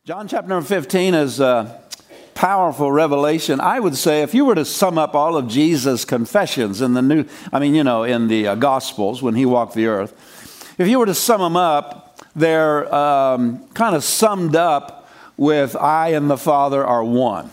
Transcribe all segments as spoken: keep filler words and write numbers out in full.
John chapter number fifteen is a powerful revelation. I would say if you were to sum up all of Jesus' confessions in the new, I mean, you know, in the uh, Gospels when he walked the earth, if you were to sum them up, they're um, kind of summed up with I and the Father are one.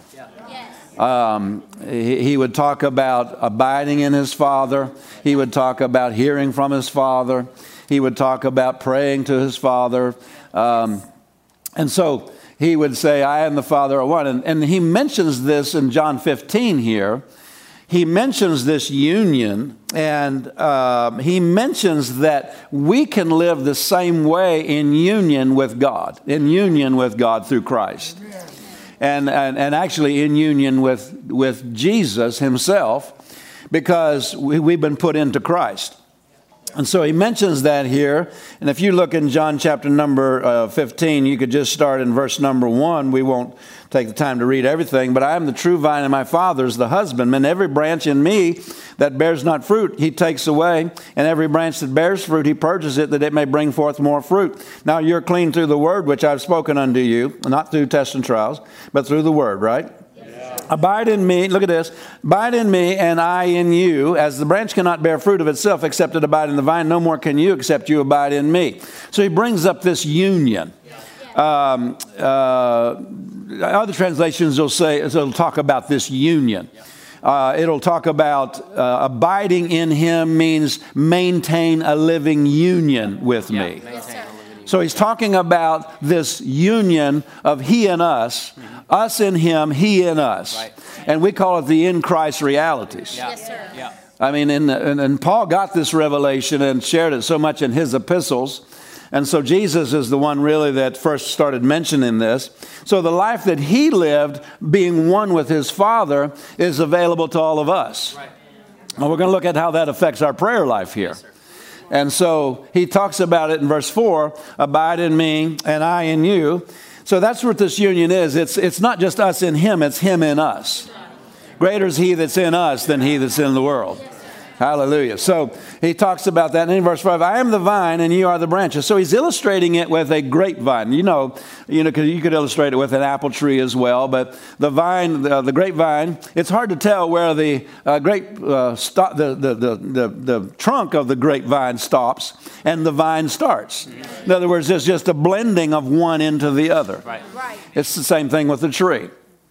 Um, he, he would talk about abiding in his Father. He would talk about hearing from his Father. He would talk about praying to his Father. Um, and so he would say, I and the Father are one. And, and he mentions this in John fifteen here. He mentions this union, and uh, he mentions that we can live the same way in union with God, in union with God through Christ. And, and, and actually in union with, with Jesus himself, because we, we've been put into Christ. And so he mentions that here. And if you look in John chapter number uh, fifteen, you could just start in verse number one. We won't take the time to read everything. But I am the true vine, and my Father is the husbandman. Every branch in me that bears not fruit, he takes away. And every branch that bears fruit, he purges it, that it may bring forth more fruit. Now you're clean through the word which I've spoken unto you, not through tests and trials, but through the word, right? Abide in me, look at this, abide in me and I in you, as the branch cannot bear fruit of itself except it abide in the vine, no more can you except you abide in me. So he brings up this union. Um, uh, other translations will say, it'll talk about this union. Uh, it'll talk about uh, abiding in him means maintain a living union with me. So he's talking about this union of he and us, us in him, he in us. Right. And we call it the in Christ realities. Yeah. Yes, sir. Yeah. I mean, in, and, and Paul got this revelation and shared it so much in his epistles. And so Jesus is the one really that first started mentioning this. So the life that he lived, being one with his Father, is available to all of us. Right. And we're going to look at how that affects our prayer life here. Yes, and so he talks about it in verse four, abide in me and I in you. So that's what this union is. It's, it's not just us in him, it's him in us. Greater is he that's in us than he that's in the world. Hallelujah. So he talks about that in verse five. I am the vine and you are the branches. So he's illustrating it with a grapevine. You know, you know, because you could illustrate it with an apple tree as well. But the vine, the, the grapevine, it's hard to tell where the uh, grape, uh, stop, the, the, the, the, the trunk of the grapevine stops and the vine starts. In other words, it's just a blending of one into the other. Right. Right. It's the same thing with the tree.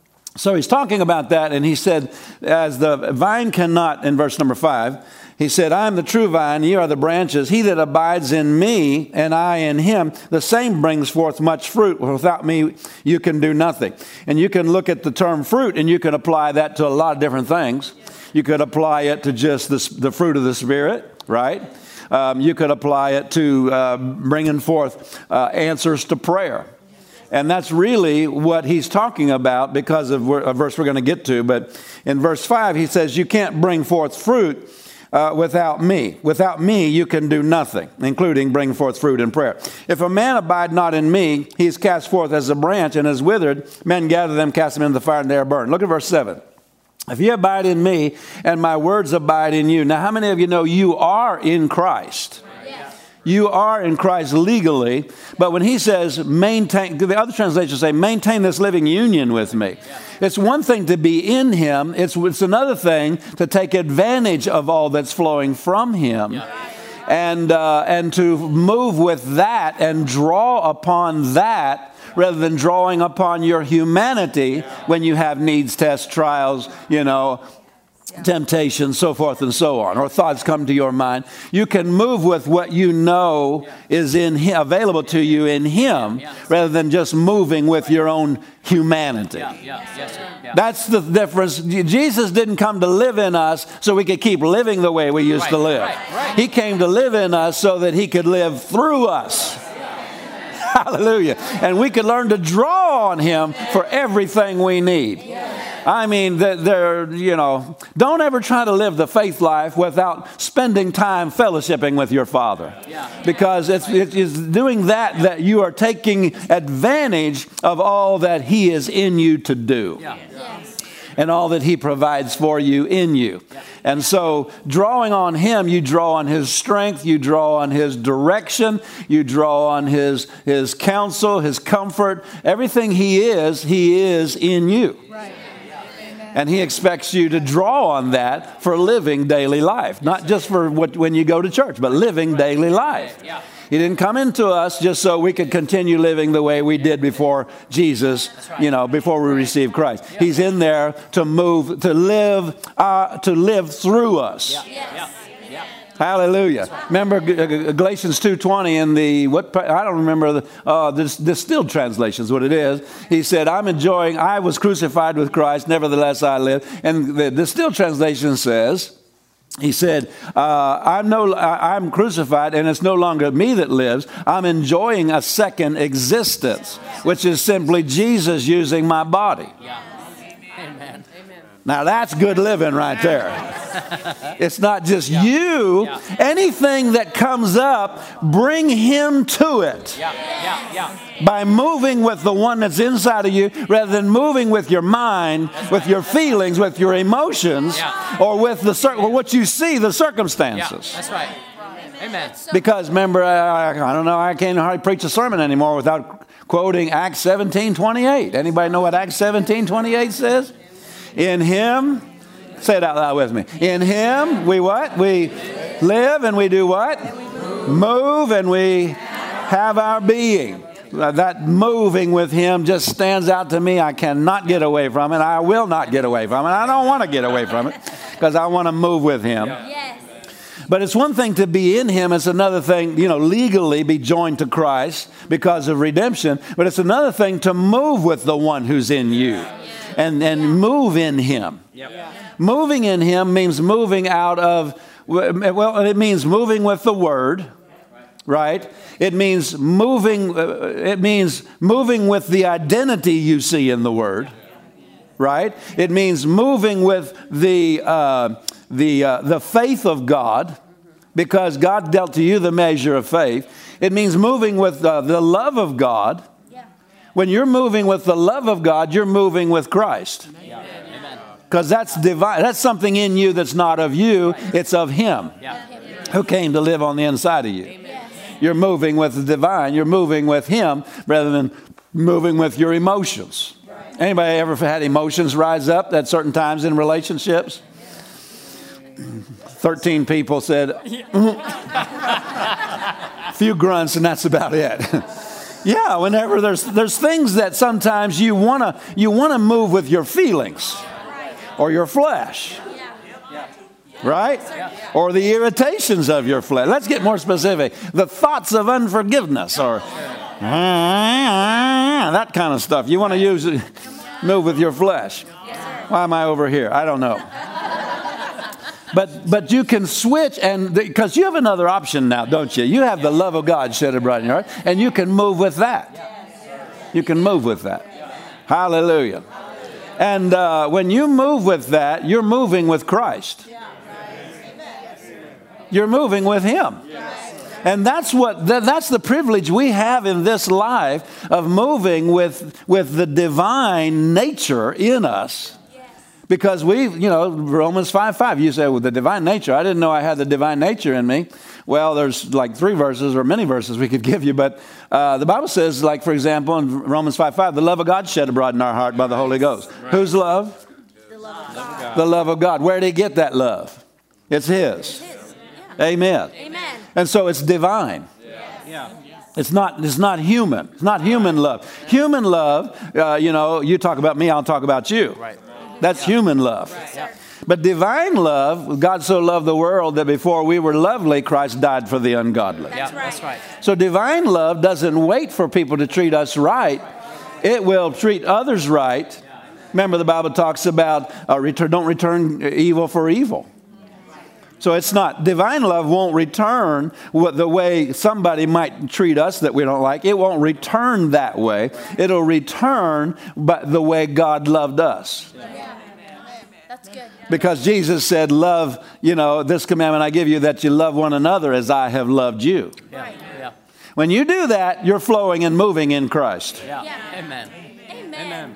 So he's talking about that, and he said, as the vine cannot, in verse number five, he said, I am the true vine, ye are the branches. He that abides in me, and I in him, the same brings forth much fruit. Without me, you can do nothing. And you can look at the term fruit, and you can apply that to a lot of different things. You could apply it to just the, the fruit of the Spirit, right? Um, you could apply it to uh, bringing forth uh, answers to prayer. And that's really what he's talking about because of a verse we're going to get to. But in verse five, he says, you can't bring forth fruit uh, without me. Without me, you can do nothing, including bring forth fruit in prayer. If a man abide not in me, he is cast forth as a branch and is withered. Men gather them, cast them into the fire, and they are burned. Look at verse seven. If you abide in me and my words abide in you. Now, how many of you know you are in Christ? You are in Christ legally, but when he says maintain, the other translations say maintain this living union with me. It's one thing to be in him. It's, it's another thing to take advantage of all that's flowing from him and, uh, and to move with that and draw upon that rather than drawing upon your humanity when you have needs, tests, trials, you know, temptation, so forth and so on, or thoughts come to your mind. You can move with what you know is in him, available to you in him, rather than just moving with your own humanity. Yeah, yeah, yes, sir. Yeah. That's the difference. Jesus didn't come to live in us so we could keep living the way we used right, to live. Right, right. He came to live in us so that he could live through us. Hallelujah. And we could learn to draw on him for everything we need. I mean, they're, you know, don't ever try to live the faith life without spending time fellowshipping with your Father. Because it's, it's doing that that you are taking advantage of all that he is in you to do. and all that he provides for you in you. And so drawing on him, you draw on his strength, you draw on his direction, you draw on his, his counsel, his comfort. Everything he is, he is in you. Right. And he expects you to draw on that for living daily life, not just for what, when you go to church, but living daily life. He didn't come into us just so we could continue living the way we did before Jesus, you know, before we received Christ. He's in there to move, to live, uh, to live through us. Hallelujah. Remember Galatians two twenty in the, what I don't remember, the uh, this distilled translation is what it is. He said, I'm enjoying, I was crucified with Christ, nevertheless I live. And the distilled translation says, he said, uh, I'm, no, I'm crucified and it's no longer me that lives. I'm enjoying a second existence, which is simply Jesus using my body. Amen. Now that's good living right there. It's not just yeah. you. Yeah. Anything that comes up, bring him to it. Yeah. Yeah. Yeah. By moving with the one that's inside of you, rather than moving with your mind, that's with right. your feelings, with your emotions, yeah. or with the cir- or what you see, the circumstances. Yeah. That's right. Amen. Because remember, I, I don't know, I can't hardly preach a sermon anymore without quoting Acts seventeen twenty-eight. Anybody know what Acts seventeen twenty-eight says? In him, say it out loud with me. In him, we what? We live and we do what? Move and we have our being. That moving with him just stands out to me. I cannot get away from it. I will not get away from it. I don't want to get away from it because I want to move with him. Yes. But it's one thing to be in him. It's another thing, you know, legally be joined to Christ because of redemption. But it's another thing to move with the one who's in you. And, and move in him. Yep. Moving in him means moving out of, well, it means moving with the word, right? It means moving, uh, it means moving with the identity you see in the word, right? It means moving with the, uh, the, uh, the faith of God, because God dealt to you the measure of faith. It means moving with uh, the love of God. When you're moving with the love of God, you're moving with Christ. Because that's divine. That's something in you that's not of you. It's of him who came to live on the inside of you. You're moving with the divine. You're moving with him rather than moving with your emotions. Anybody ever had emotions rise up at certain times in relationships? Thirteen people said, a few grunts, and that's about it. Yeah, whenever there's there's things that sometimes you wanna you wanna move with your feelings or your flesh, right? Or the irritations of your flesh. Let's get more specific. The thoughts of unforgiveness or that kind of stuff. You want to use it, move with your flesh. Why am I over here? I don't know. But but you can switch, and because you have another option now, don't you? You have the love of God shed abroad in your heart, and you can move with that. You can move with that. Hallelujah. And uh, when you move with that, you're moving with Christ. You're moving with him. And that's what that's the privilege we have in this life of moving with, with the divine nature in us. Because we, you know, Romans five five, you say, well, the divine nature, I didn't know I had the divine nature in me. Well, there's like three verses or many verses we could give you, but uh, the Bible says, like, for example, in Romans five five, the love of God shed abroad in our heart by the Holy Ghost. Right. Whose love? The love of God. The love of God. Where did he get that love? It's his. It's his. Yeah. Amen. Amen. And so it's divine. Yeah. It's not, it's not human. It's not human love. Human love, uh, you know, you talk about me, I'll talk about you. Right. That's yeah. human love. Right. Yeah. But divine love, God so loved the world that before we were lovely, Christ died for the ungodly. That's yeah, right. That's right. So divine love doesn't wait for people to treat us right. It will treat others right. Remember, the Bible talks about uh, return, don't return evil for evil. So it's not, divine love won't return what the way somebody might treat us that we don't like. It won't return that way. It'll return but the way God loved us. Yeah. That's good. Because Jesus said, love, you know, this commandment I give you, that you love one another as I have loved you. Yeah. Yeah. When you do that, you're flowing and moving in Christ. Yeah. Yeah. Amen. Amen. Amen.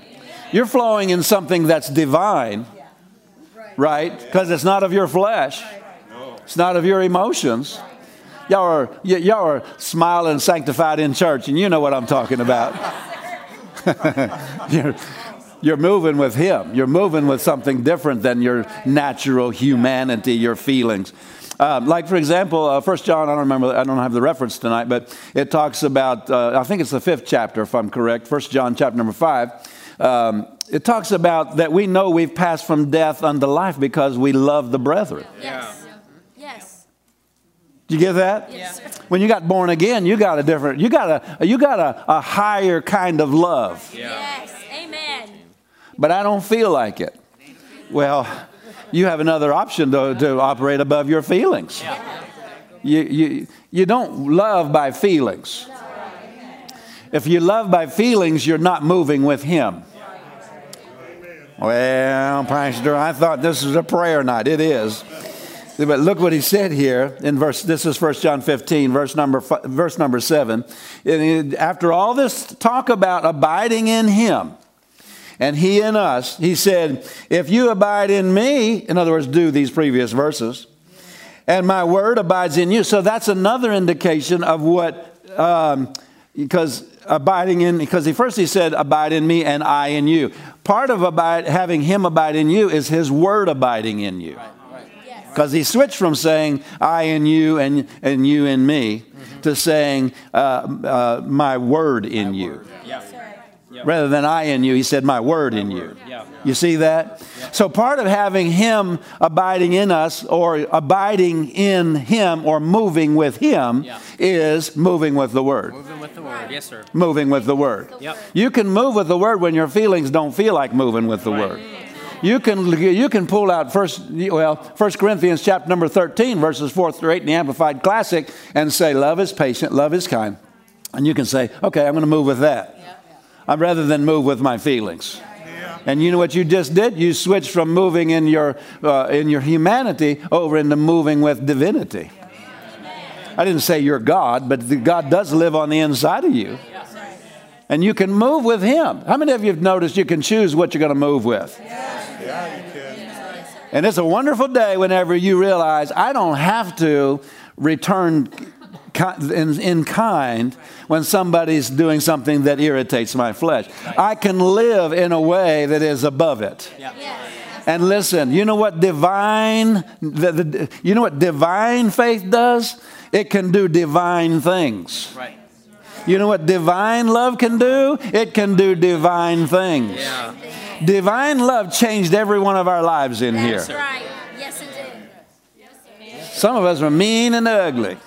You're flowing in something that's divine, right? Because it's not of your flesh. It's not of your emotions. Y'all are, y- y'all are smiling, sanctified in church, and you know what I'm talking about. you're, you're moving with Him. You're moving with something different than your natural humanity, your feelings. Um, like, for example, uh, First John, I don't remember, I don't have the reference tonight, but it talks about, uh, I think it's the fifth chapter, if I'm correct, First John chapter number five. Um, it talks about that we know we've passed from death unto life because we love the brethren. Yes. Yes. Did you get that? Yes. When you got born again, you got a different, you got a, you got a, a higher kind of love. Yes. Amen. But I don't feel like it. Well, you have another option to, to operate above your feelings. You, you, you don't love by feelings. If you love by feelings, you're not moving with Him. Well, Pastor, I thought this was a prayer night. It is. But look what he said here in verse, this is First John fifteen, verse number, verse number seven. After all this talk about abiding in Him, and He in us, He said, if you abide in me, in other words, do these previous verses, and my word abides in you. So that's another indication of what, um, because abiding in, because he first he said, abide in me and I in you. Part of abide, having Him abide in you is His word abiding in you. Because he switched from saying I in you and, and you in me mm-hmm. to saying uh, uh, my word in my you. Word. Yeah. Rather than I in you, he said my word my in word. you. Yeah. You see that? Yeah. So part of having Him abiding in us or abiding in Him or moving with Him yeah. is moving with the Word. Moving with the Word, yes sir. Moving with the Word. Yep. You can move with the Word when your feelings don't feel like moving with the right. Word. You can you can pull out first well First Corinthians chapter number thirteen verses four through eight in the Amplified Classic and say love is patient, love is kind, and you can say okay I'm going to move with that, yeah. I'd rather than move with my feelings. Yeah. And you know what you just did? You switched from moving in your uh, in your humanity over into moving with divinity. I didn't say you're God, but the God does live on the inside of you. And you can move with Him. How many of you have noticed you can choose what you're going to move with? Yeah, you can. And it's a wonderful day whenever you realize I don't have to return in, in kind when somebody's doing something that irritates my flesh. I can live in a way that is above it. Yeah. And listen, you know what divine, the, the, you know what divine faith does? It can do divine things. Right. You know what divine love can do? It can do divine things. Yeah. Divine love changed every one of our lives in That's here. That's right. Yes, it did. Yes, it did. Some of us are mean and ugly.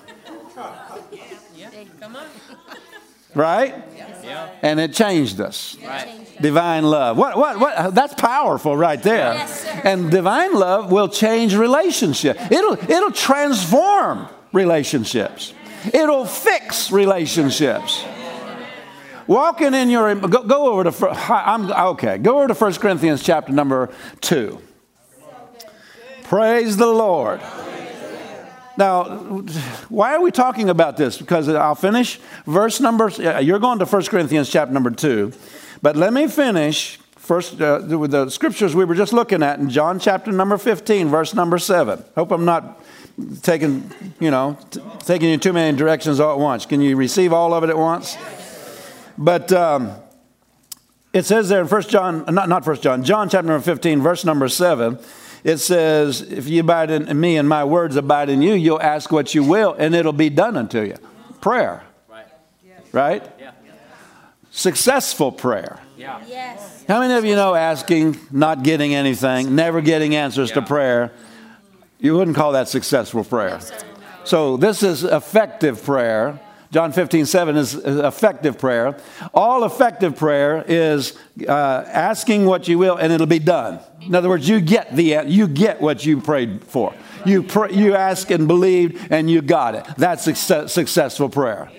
Come on. Right? Yeah. And it changed us. Right. Divine love. What? What? What? That's powerful right there. Yes, sir. And divine love will change relationships. It'll it'll transform relationships. It'll fix relationships. Walking in your go, go over to I'm okay. Go over to First Corinthians chapter number two. Praise the Lord. Now, why are we talking about this? Because I'll finish verse number. You're going to First Corinthians chapter number two, but let me finish first uh, with the scriptures we were just looking at in John chapter number fifteen, verse number seven. Hope I'm not taking, you know, t- taking you too many directions all at once. Can you receive all of it at once? But um, it says there in First John, not not First John, John chapter number fifteen, verse number seven. It says, "If you abide in me and my words abide in you, you'll ask what you will, and it'll be done unto you." Prayer, right? Right? Yeah. Successful prayer. Yeah. Yes. How many of you know asking, not getting anything, never getting answers yeah. to prayer? You wouldn't call that successful prayer. So this is effective prayer. John fifteen seven is effective prayer. All effective prayer is uh, asking what you will, and it'll be done. In other words, you get the you get what you prayed for. You pray, you ask and believed, and you got it. That's success, successful prayer.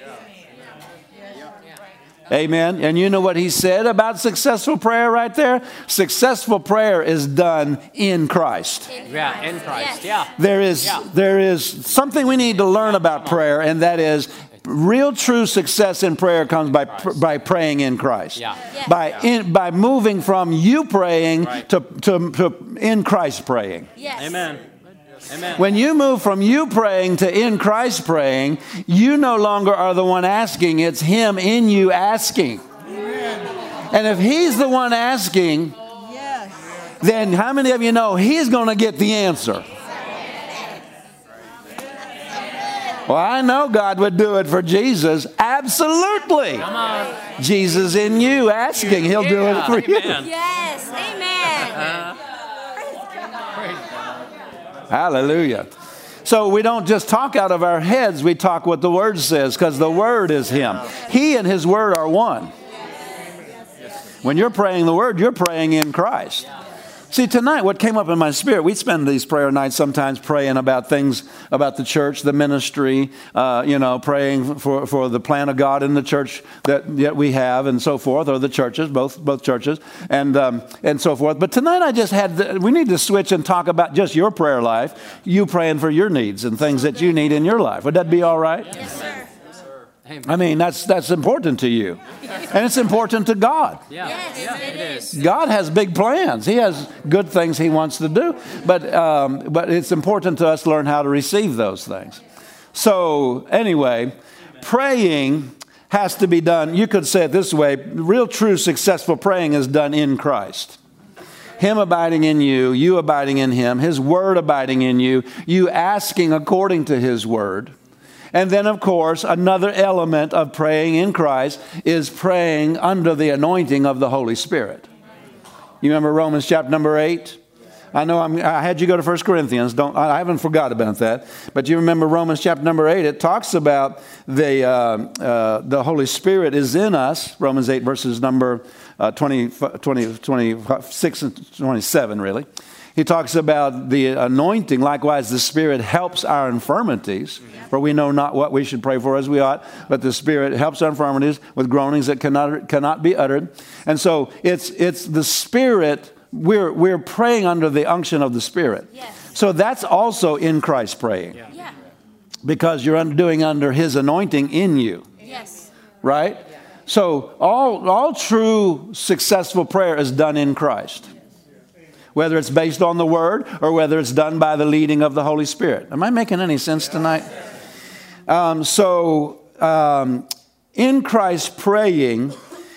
Amen. And you know what he said about successful prayer right there? Successful prayer is done in Christ. Yeah, in Christ. Yeah. There is yeah. there is something we need to learn about prayer, and that is real true success in prayer comes by pr- by praying in Christ. Yeah. Yes. By in, by moving from you praying Right. to, to, to in Christ praying. Yes. Amen. Amen. When you move from you praying to in Christ praying, you no longer are the one asking, it's Him in you asking. And if He's the one asking, then how many of you know He's going to get the answer? Well, I know God would do it for Jesus. Absolutely. Come on. Jesus in you asking, He'll do it Yeah. for you. Amen. Yes. Amen. Hallelujah. So we don't just talk out of our heads, we talk what the Word says, because the Word is Him. He and His Word are one. When you're praying the Word, you're praying in Christ. See, tonight, what came up in my spirit, we spend these prayer nights sometimes praying about things about the church, the ministry, uh, you know, praying for, for the plan of God in the church that, that we have and so forth, or the churches, both both churches, and um, and so forth. But tonight I just had, the, we need to switch and talk about just your prayer life, you praying for your needs and things that you need in your life. Would that be all right? Yes, sir. I mean, that's that's important to you. And it's important to God. Yeah. Yes, Yeah, it it is. is. God has big plans. He has good things He wants to do. But um, but it's important to us to learn how to receive those things. So anyway, praying has to be done. You could say it this way. Real, true, successful praying is done in Christ. Him abiding in you, you abiding in Him, His Word abiding in you, you asking according to His Word. And then, of course, another element of praying in Christ is praying under the anointing of the Holy Spirit. You remember Romans chapter number eight? I know I'm, I had you go to First Corinthians. Don't, I haven't forgot about that. But you remember Romans chapter number eight? It talks about the, uh, uh, the Holy Spirit is in us. Romans eight verses number uh, twenty, twenty, twenty-six and twenty-seven, really. He talks about the anointing. Likewise, the Spirit helps our infirmities, for we know not what we should pray for as we ought, but the Spirit helps our infirmities with groanings that cannot cannot be uttered. And so it's it's the Spirit. We're we're praying under the unction of the Spirit. Yes. So that's also in Christ praying, Yeah. because you're under, doing under His anointing in you, Yes. right? So all all true successful prayer is done in Christ. Whether it's based on the Word or whether it's done by the leading of the Holy Spirit. Am I making any sense tonight? Um, so, um, in Christ praying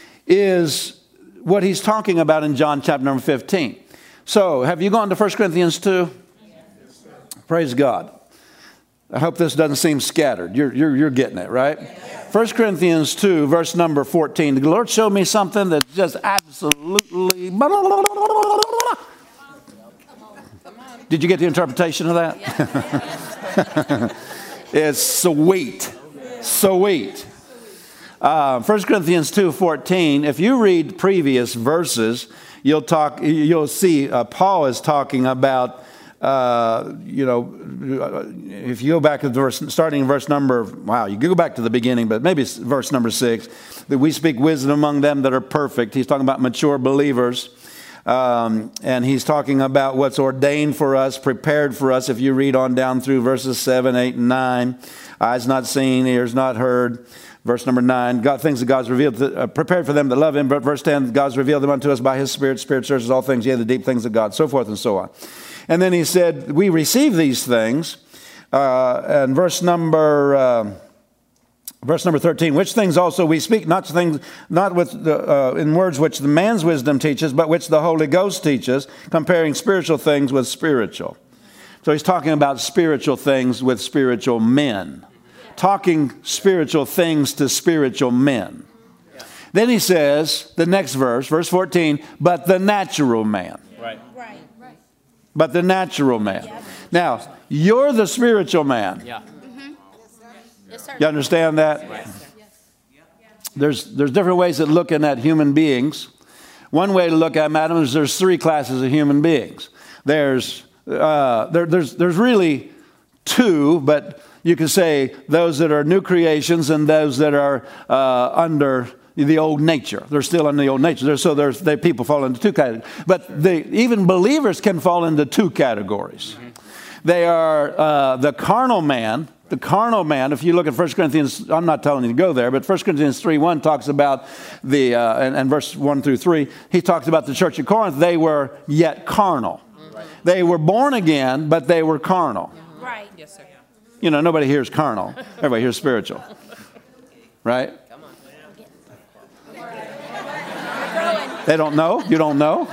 is what He's talking about in John chapter number fifteen. So, have you gone to First Corinthians two? Praise God. I hope this doesn't seem scattered. You're, you're, you're getting it, right? First Corinthians two, verse number fourteen. The Lord showed me something that just absolutely... Did you get the interpretation of that? It's sweet. Sweet. Uh, First Corinthians two fourteen. If you read previous verses, you'll talk. You'll see uh, Paul is talking about. Uh, you know, if you go back to the verse, starting in verse number, wow, you go back to the beginning, but maybe it's verse number six, that we speak wisdom among them that are perfect. He's talking about mature believers. Um, and he's talking about what's ordained for us, prepared for us. If you read on down through verses seven, eight, and nine, eyes not seen, ears not heard. Verse number nine, God, things that God's revealed, to, uh, prepared for them that love Him. But verse ten, God's revealed them unto us by His Spirit. Spirit searches all things, yea, the deep things of God, so forth and so on. And then he said, we receive these things. Uh, and verse number... Uh, Verse number thirteen, which things also we speak, not things, not with the, uh, in words which the man's wisdom teaches, but which the Holy Ghost teaches, comparing spiritual things with spiritual. So he's talking about spiritual things with spiritual men. Talking spiritual things to spiritual men. Then he says, the next verse, verse fourteen, but the natural man. Right. Right. Right. But the natural man. Now, you're the spiritual man. Yeah. Yes, sir. You understand that? There's there's different ways of looking at human beings. One way to look at them is there's three classes of human beings. There's uh, there, there's there's really two, but you can say those that are new creations and those that are uh, under the old nature. They're still under the old nature. They're, so there's they people fall into two categories. But the, even believers can fall into two categories. Mm-hmm. They are uh, the carnal man. the carnal man, if you look at First Corinthians, I'm not telling you to go there, but First Corinthians three one talks about the, uh, and, and verse one through three, he talks about the church of Corinth. They were yet carnal. Right. They were born again, but they were carnal. Right. Yes, sir. You know, nobody hears carnal. Everybody hears spiritual. Right? Come on. They don't know? You don't know?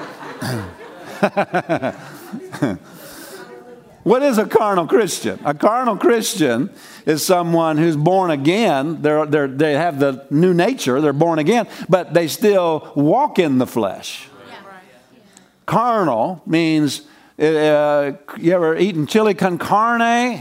What is a carnal Christian? A carnal Christian is someone who's born again. They're, they're, they have the new nature. They're born again, but they still walk in the flesh. Yeah. Carnal means, uh, you ever eaten chili con carne?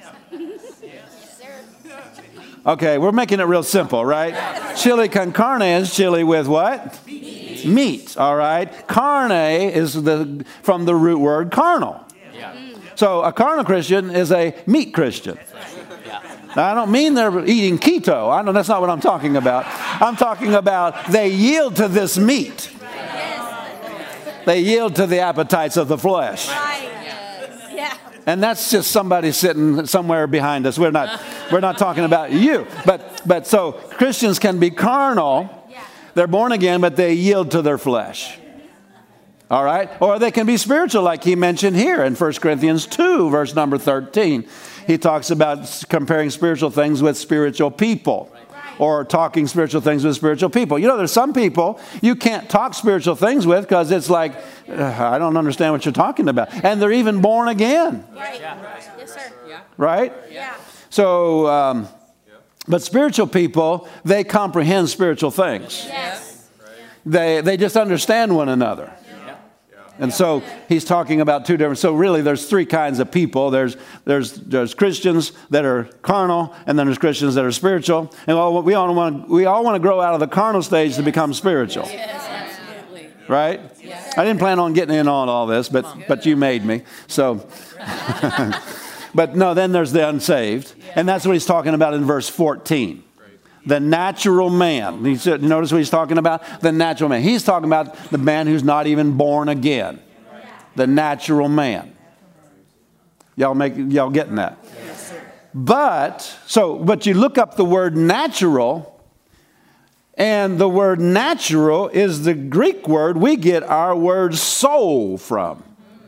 Okay, we're making it real simple, right? Chili con carne is chili with what? Meat. Meat, all right? Carne is the from the root word carnal. Yeah. So a carnal Christian is a meat Christian. Now, I don't mean they're eating keto. I know that's not what I'm talking about. I'm talking about they yield to this meat. They yield to the appetites of the flesh. Yeah. And that's just somebody sitting somewhere behind us. We're not we're not talking about you. But but so Christians can be carnal. They're born again, but they yield to their flesh. All right? Or they can be spiritual, like he mentioned here in First Corinthians two, verse number thirteen. He talks about comparing spiritual things with spiritual people. Or talking spiritual things with spiritual people. You know, there's some people you can't talk spiritual things with because it's like, uh, I don't understand what you're talking about. And they're even born again. Right. Yeah. Yes, sir. Yeah. Right? Yeah. So, um, but spiritual people, they comprehend spiritual things. Yes. They, they just understand one another. And so he's talking about two different, so really there's three kinds of people. There's there's there's Christians that are carnal, and then there's Christians that are spiritual. And all, we all want we all want to grow out of the carnal stage to become spiritual. Yes, absolutely. Right? Yes. I didn't plan on getting in on all this, but but you made me. So but no, then there's the unsaved. And that's what he's talking about in verse fourteen. The natural man. You notice what he's talking about? The natural man. He's talking about the man who's not even born again. The natural man. Y'all make y'all getting that? But so, but you look up the word natural, and the word natural is the Greek word we get our word soul from.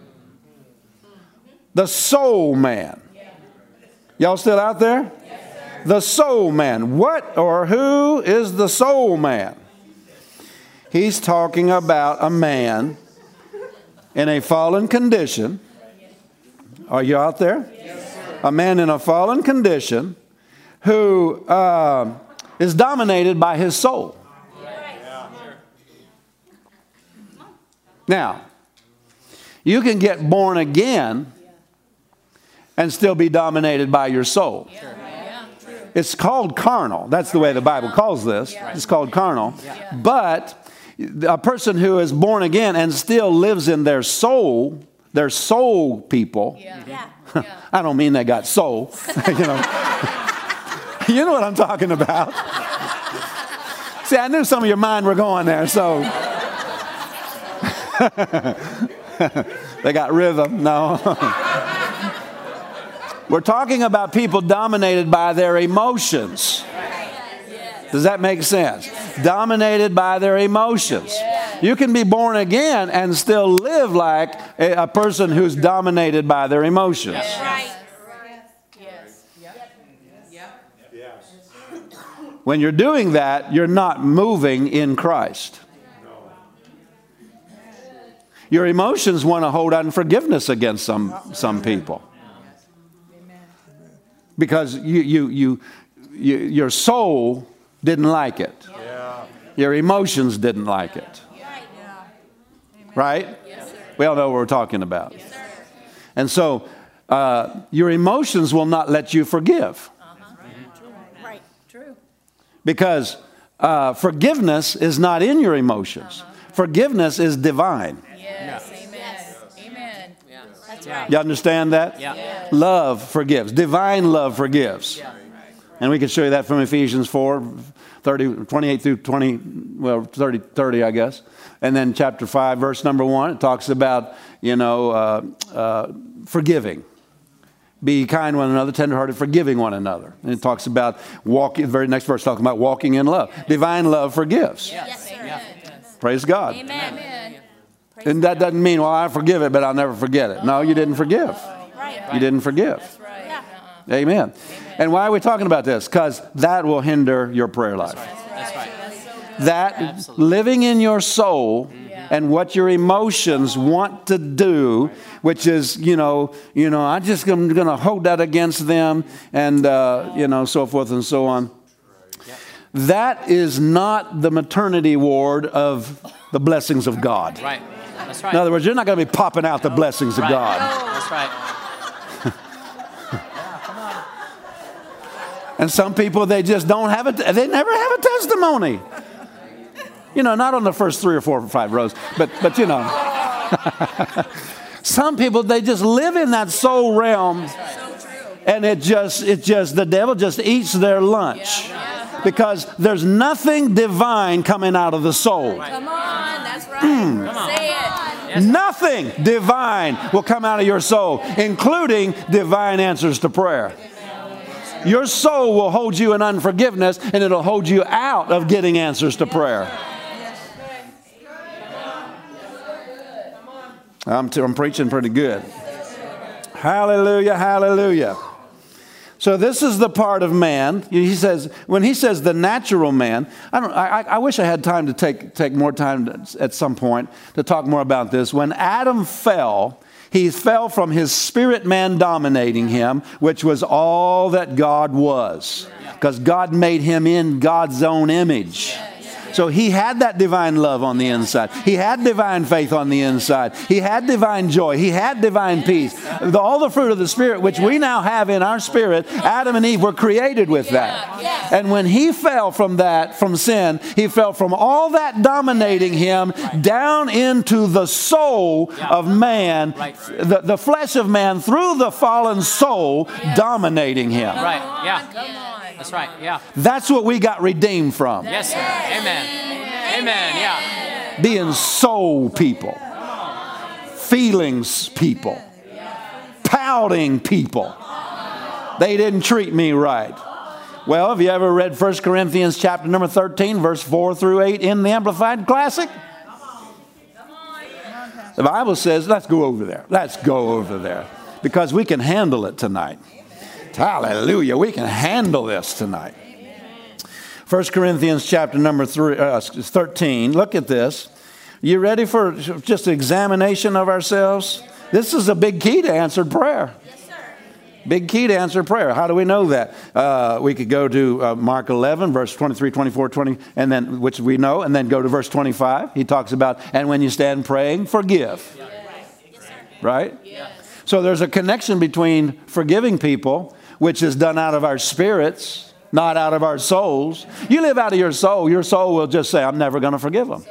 The soul man. Y'all still out there? The soul man. What or who is the soul man? He's talking about a man in a fallen condition. Are you out there? Yes, a man in a fallen condition who uh, is dominated by his soul. Now, you can get born again and still be dominated by your soul. It's called carnal. That's the way the Bible calls this. It's called carnal. But a person who is born again and still lives in their soul, their soul people. Yeah. I don't mean they got soul. you know, you know what I'm talking about. See, I knew some of your mind were going there, so they got rhythm. No. We're talking about people dominated by their emotions. Does that make sense? Dominated by their emotions. You can be born again and still live like a, a person who's dominated by their emotions. Right. When you're doing that, you're not moving in Christ. Your emotions want to hold unforgiveness against some, some people. Because you, you, you, you, your soul didn't like it. Yeah. Your emotions didn't like it. Right? Yes, we all know what we're talking about. Yes, and so uh, your emotions will not let you forgive. Uh-huh. Right. True. Because uh, forgiveness is not in your emotions. Uh-huh. Forgiveness is divine. Yes. Amen. Amen. Yeah. That's right. You understand that? Yeah. Yes. Love forgives. Divine love forgives. Yeah. And we can show you that from Ephesians four, thirty, twenty-eight through twenty, well, thirty, thirty, I guess. And then chapter five, verse number one, it talks about, you know, uh, uh, forgiving. Be kind to one another, tenderhearted, forgiving one another. And it talks about walking, the very next verse talking about walking in love. Divine love forgives. Yes, sir. Yeah. Praise God. Amen. Amen. And that doesn't mean, well, I forgive it, but I'll never forget it. No, you didn't forgive. Right. You didn't forgive. That's right. Yeah. Amen. Amen. And why are we talking about this? Because that will hinder your prayer life. That's right. That Absolutely. living in your soul and what your emotions want to do, which is, you know, you know, I just am going to hold that against them, and uh, you know, so forth and so on. That is not the maternity ward of the blessings of God. Right. That's right. In other words, you're not going to be popping out the blessings of Right. God. That's right. And some people, they just don't have it. They never have a testimony. You know, not on the first three or four or five rows, but, but you know. Some people, they just live in that soul realm, and it just, it just, the devil just eats their lunch. Because there's nothing divine coming out of the soul. Come on. That's right. Say it. Nothing divine will come out of your soul, including divine answers to prayer. Your soul will hold you in unforgiveness, and it'll hold you out of getting answers to prayer. I'm, t- I'm preaching pretty good. Hallelujah, hallelujah. So this is the part of man. He says, when he says the natural man, I don't. I, I wish I had time to take take more time to, at some point to talk more about this. When Adam fell, he fell from his spirit man dominating him, which was all that God was, because God made him in God's own image. So he had that divine love on the inside. He had divine faith on the inside. He had divine joy. He had divine peace. The, all the fruit of the Spirit, which we now have in our spirit, Adam and Eve were created with that. And when he fell from that, from sin, he fell from all that dominating him down into the soul of man, the, the flesh of man through the fallen soul dominating him. Right. Yeah. That's right. Yeah. That's what we got redeemed from. Yes, sir. Amen. Amen. Yeah. Being soul people, feelings people, pouting people. They didn't treat me right. Well, have you ever read First Corinthians chapter number thirteen, verse four through eight in the Amplified Classic? The Bible says, let's go over there. Let's go over there. Because we can handle it tonight. Hallelujah. We can handle this tonight. First Corinthians chapter number three, uh, thirteen. Look at this. You ready for just an examination of ourselves? This is a big key to answered prayer. Yes, sir. Big key to answered prayer. How do we know that? Uh, we could go to uh, Mark eleven, verse twenty-three, twenty-four, twenty, and then, which we know, and then go to verse twenty-five. He talks about, and when you stand praying, forgive. Yes, sir. Right? Yes. So there's a connection between forgiving people, which is done out of our spirits, not out of our souls. You live out of your soul, your soul will just say, I'm never going to forgive them.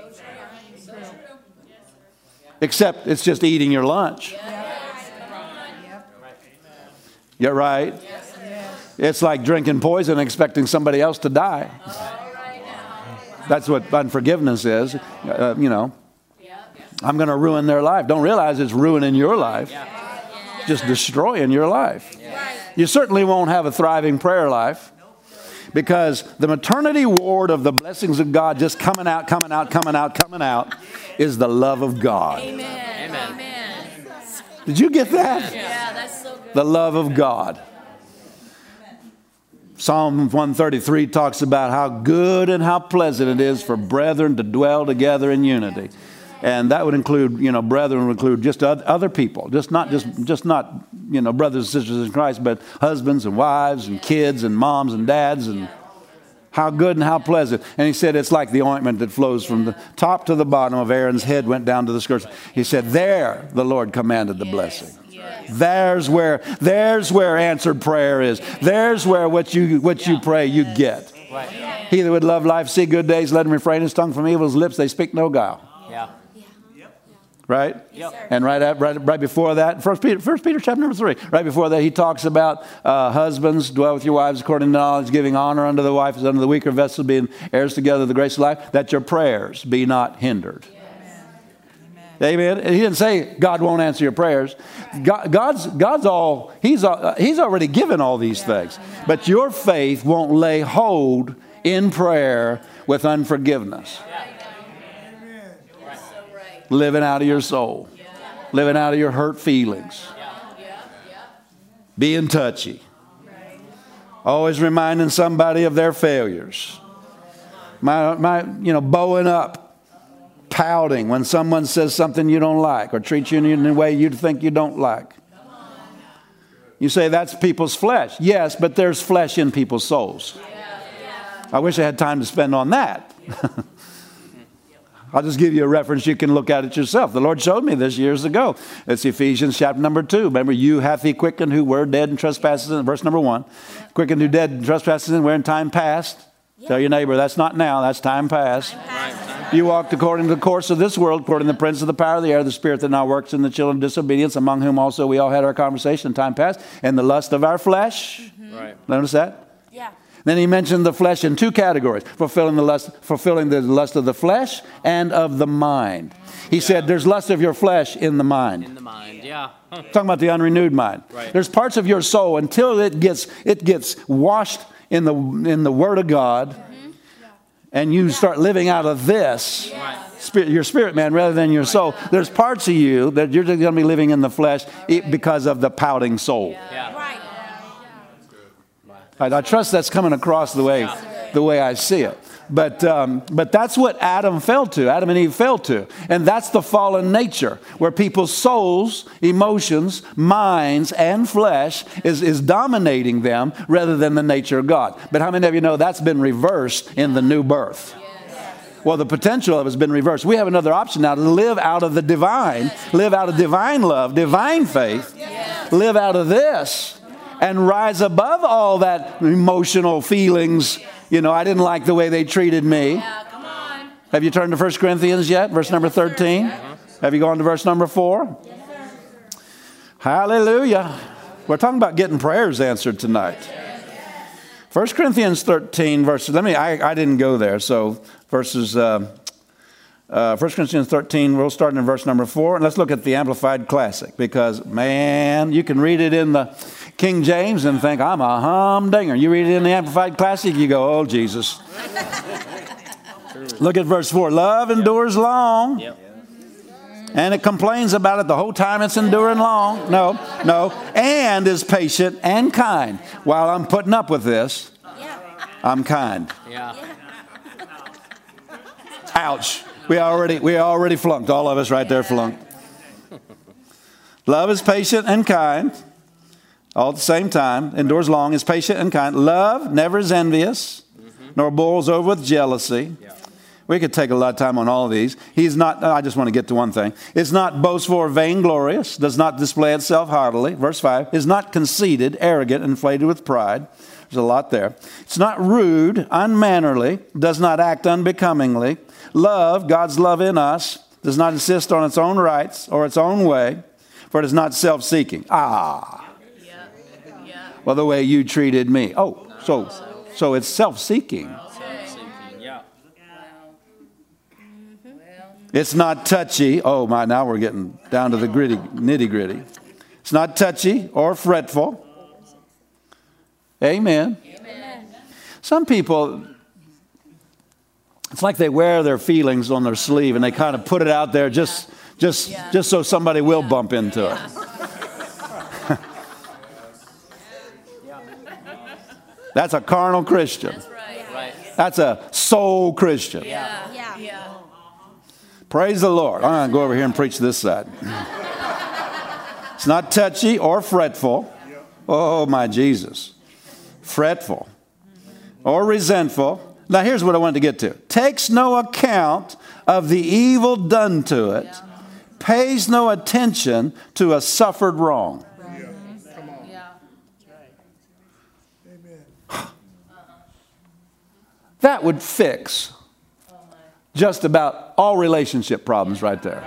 Except it's just eating your lunch. You're right. It's like drinking poison and expecting somebody else to die. That's what unforgiveness is. Uh, you know, I'm going to ruin their life. Don't realize it's ruining your life. Just destroying your life. You certainly won't have a thriving prayer life, because the maternity ward of the blessings of God just coming out, coming out, coming out, coming out is the love of God. Amen. Amen. Did you get that? Yeah, that's so good. The love of God. Psalm one thirty-three talks about how good and how pleasant it is for brethren to dwell together in unity. And that would include, you know, brethren would include just other people, just not just just not, you know, brothers and sisters in Christ, but husbands and wives and kids and moms and dads, and how good and how pleasant. And he said it's like the ointment that flows from the top to the bottom of Aaron's head, went down to the skirts. He said, there the Lord commanded the blessing. There's where there's where answered prayer is. There's where what you what you pray you get. He that would love life, see good days, let him refrain his tongue from evil's lips. They speak no guile. Yeah. Right? Yep. And right, at, right right before that, First Peter, First Peter chapter number three, right before that, he talks about uh, husbands, dwell with your wives according to knowledge, giving honor unto the wife as unto the weaker vessel, being heirs together of the grace of life, that your prayers be not hindered. Amen. Amen. And he didn't say God won't answer your prayers. God, God's, God's all, he's, uh, he's already given all these things. But your faith won't lay hold in prayer with unforgiveness. Living out of your soul. Living out of your hurt feelings. Being touchy. Always reminding somebody of their failures. My, my, you know, bowing up, pouting when someone says something you don't like or treats you in a way you think you don't like. You say that's people's flesh. Yes, but there's flesh in people's souls. I wish I had time to spend on that. I'll just give you a reference. You can look at it yourself. The Lord showed me this years ago. It's Ephesians chapter number two. Remember, you hath he quickened who were dead in trespasses. In verse number one. Quickened who dead in trespasses and were in time past. Yeah. Tell your neighbor, that's not now, that's time past. Time past. You walked according to the course of this world, according to the prince of the power of the air, the spirit that now works in the children of disobedience, among whom also we all had our conversation in time past, and the lust of our flesh. Mm-hmm. Right. Notice that? Yeah. Then he mentioned the flesh in two categories, fulfilling the lust, fulfilling the lust of the flesh and of the mind. He yeah. said there's lust of your flesh in the mind. In the mind, yeah. Huh. Talking about the unrenewed mind. Right. There's parts of your soul until it gets it gets washed in the in the Word of God, mm-hmm. yeah. and you yeah. start living out of this, yeah. spirit, your spirit man rather than your soul. There's parts of you that you're just going to be living in the flesh because of the pouting soul. Yeah. Yeah. Right. I trust that's coming across the way, the way I see it. But um, but that's what Adam fell to. Adam and Eve fell to. And that's the fallen nature, where people's souls, emotions, minds, and flesh is, is dominating them rather than the nature of God. But how many of you know that's been reversed in the new birth? Well, the potential of it has been reversed. We have another option now to live out of the divine, live out of divine love, divine faith, live out of this. And rise above all that emotional feelings. You know, I didn't like the way they treated me. Yeah, come on. Have you turned to First Corinthians yet? Verse number thirteen. Yeah. Have you gone to verse number four? Yes, hallelujah. We're talking about getting prayers answered tonight. First Corinthians thirteen, verses. Let me, I, I didn't go there. So verses, uh, uh, First Corinthians thirteen, we'll start in verse number four. And let's look at the Amplified Classic. Because, man, you can read it in the King James and think, I'm a humdinger. You read it in the Amplified Classic, you go, oh, Jesus. Look at verse four. Love endures long. Yep. And it complains about it the whole time it's enduring long. No, no. And is patient and kind. While I'm putting up with this, I'm kind. Yeah. Ouch. We already, we already flunked. All of us right there flunked. Love is patient and kind. All at the same time, endures long, is patient and kind. Love never is envious, mm-hmm. nor boils over with jealousy. Yeah. We could take a lot of time on all of these. He's not, I just want to get to one thing. It's not boastful or vainglorious, does not display itself haughtily. Verse five, is not conceited, arrogant, inflated with pride. There's a lot there. It's not rude, unmannerly, does not act unbecomingly. Love, God's love in us, does not insist on its own rights or its own way, for it is not self-seeking. Ah. Well, the way you treated me. Oh, so so it's self-seeking. Self-seeking, yeah. It's not touchy. Oh, my, now we're getting down to the gritty, nitty-gritty. It's not touchy or fretful. Amen. Amen. Some people, it's like they wear their feelings on their sleeve and they kind of put it out there just, just, yeah. just so somebody will bump into yeah. it. That's a carnal Christian. That's right. That's a soul Christian. Yeah. Yeah. Yeah. Praise the Lord. I'm going to go over here and preach this side. It's not touchy or fretful. Oh, my Jesus. Fretful or resentful. Now, here's what I wanted to get to. Takes no account of the evil done to it. Pays no attention to a suffered wrong. That would fix just about all relationship problems right there.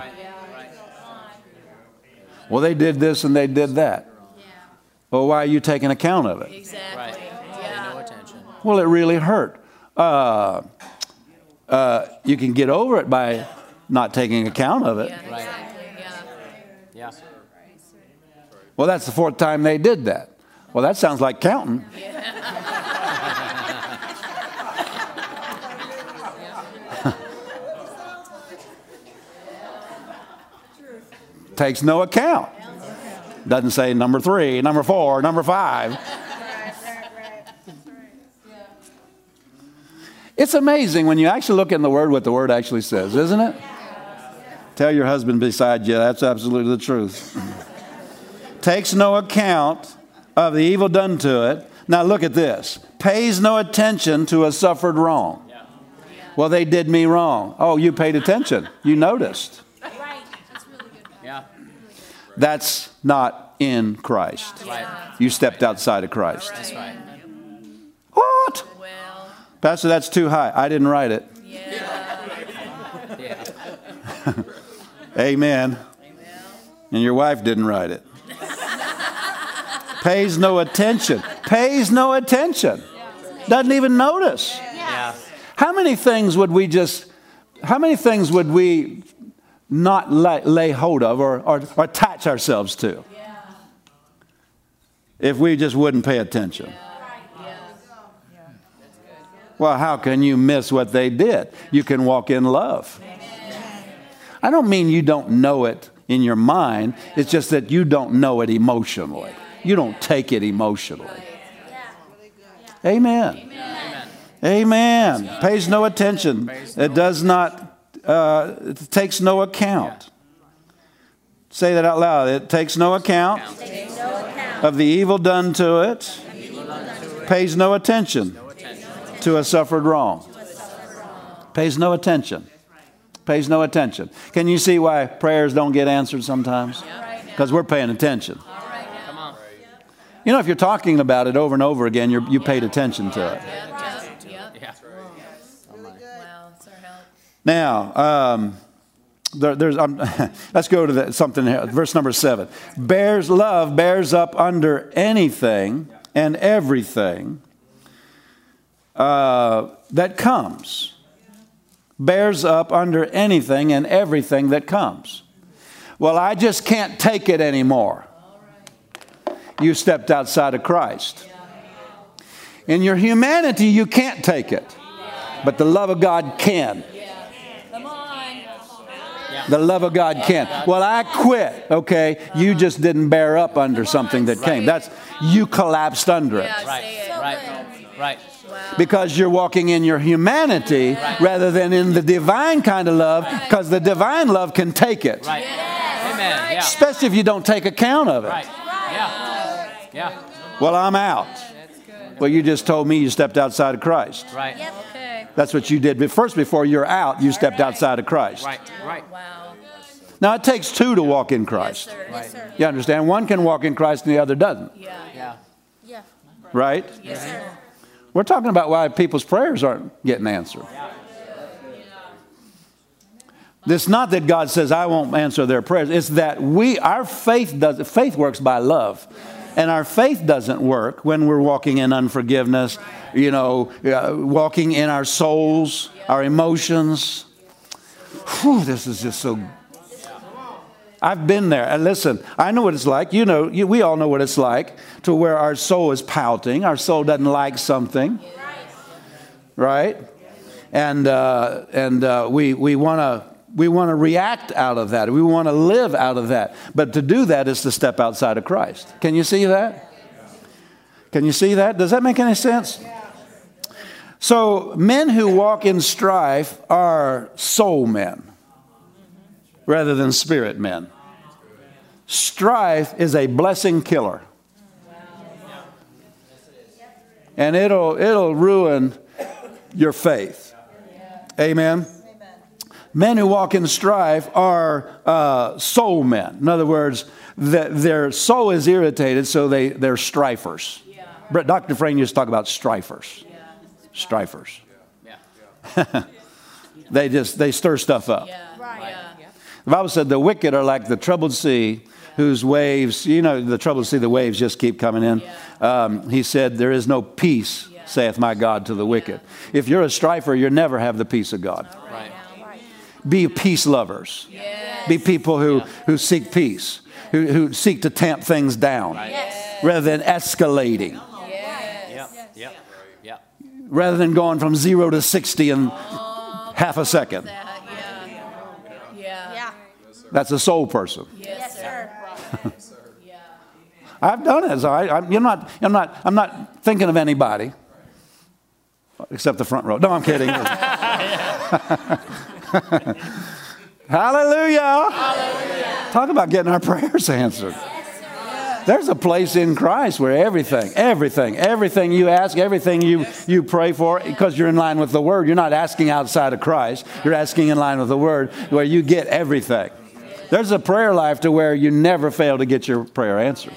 Well, they did this and they did that. Well, why are you taking account of it? Exactly. Yeah. No attention. Well, it really hurt. Uh, uh, you can get over it by not taking account of it. Right. Yeah. Well, that's the fourth time they did that. Well, that sounds like counting. Takes no account. Doesn't say number three, number four, number five. It's amazing when you actually look in the Word what the Word actually says, isn't it? Tell your husband beside you, that's absolutely the truth. Takes no account of the evil done to it. Now look at this. Pays no attention to a suffered wrong. Well, they did me wrong. Oh, you paid attention. You noticed. Yeah. That's not in Christ. Right. You stepped outside of Christ. That's right. What? Well, Pastor, that's too high. I didn't write it. yeah. Yeah. Amen. And your wife didn't write it. Pays no attention. Pays no attention. Doesn't even notice. Yeah. How many things would we just, how many things would we not lay, lay hold of or, or, or attach ourselves to if we just wouldn't pay attention? Well, how can you miss what they did? You can walk in love. I don't mean you don't know it in your mind. It's just that you don't know it emotionally. You don't take it emotionally. Amen. Amen. Pays no attention. It does not, uh, it takes no account. Say that out loud. It takes no account of the evil done to it. Pays no attention to a suffered wrong. Pays no attention. Pays no attention. Can you see why prayers don't get answered sometimes? Because we're paying attention. Come on. You know, if you're talking about it over and over again, you're, you paid attention to it. Yeah. Wow, it's our help. Now, um, there, there's um, let's go to the, something here. Verse number seven. Bears love bears up under anything and everything uh, that comes. Bears up under anything and everything that comes. Well, I just can't take it anymore. You stepped outside of Christ. In your humanity, you can't take it. But the love of God can. Come on. The love of God can. Well, I quit. Okay, you just didn't bear up under something that came. That's, you collapsed under it. Right. Right. Right. Because you're walking in your humanity rather than in the divine kind of love, because the divine love can take it. Right. Amen. Yeah. Especially if you don't take account of it. Right. Yeah. Yeah. Well, I'm out. Well, you just told me you stepped outside of Christ. Right. Okay. That's what you did. But first, before you're out, you stepped outside of Christ. Right. Right. Wow. Now, it takes two to walk in Christ. Yes, sir. Yes, sir. You understand? One can walk in Christ and the other doesn't. Yeah. Yeah. Yeah. Right? Yes, sir. We're talking about why people's prayers aren't getting answered. It's not that God says, I won't answer their prayers. It's that we, our faith does, faith works by love. And our faith doesn't work when we're walking in unforgiveness, you know, uh, walking in our souls, our emotions. Whew, this is just so. I've been there. And listen, I know what it's like. You know, you, we all know what it's like to where our soul is pouting. Our soul doesn't like something. Right? And uh, and uh, we we want to we want to react out of that. We want to live out of that. But to do that is to step outside of Christ. Can you see that? Can you see that? Does that make any sense? So men who walk in strife are soul men rather than spirit men. Strife is a blessing killer. And it'll it'll ruin your faith. Amen. Men who walk in strife are uh, soul men. In other words, the, their soul is irritated, so they, they're strifers. Yeah. Doctor Frame used to talk about strifers. Yeah. Strifers. Yeah. They just, they stir stuff up. Yeah. Right. Yeah. The Bible said the wicked are like the troubled sea whose waves, you know, the troubled sea, the waves just keep coming in. Yeah. Um, he said, there is no peace, yeah. saith my God, to the wicked. Yeah. If you're a strifer, you'll never have the peace of God. Right. Be peace lovers. Yes. Be people who, yeah. who seek peace. who, who seek to tamp things down Yes. rather than escalating, Yep. Yep. Yep. rather than going from zero to sixty in half a second. That, yeah. Yeah. Yeah. That's a soul person. Yes, sir. Yeah. I've done it. So I, I'm, you're not, I'm not, I'm not thinking of anybody except the front row. No, I'm kidding. Hallelujah. Hallelujah. Talk about getting our prayers answered. There's a place in Christ where everything, everything, everything you ask, everything you, you pray for, because you're in line with the Word. You're not asking outside of Christ. You're asking in line with the Word, where you get everything. There's a prayer life to where you never fail to get your prayer answered.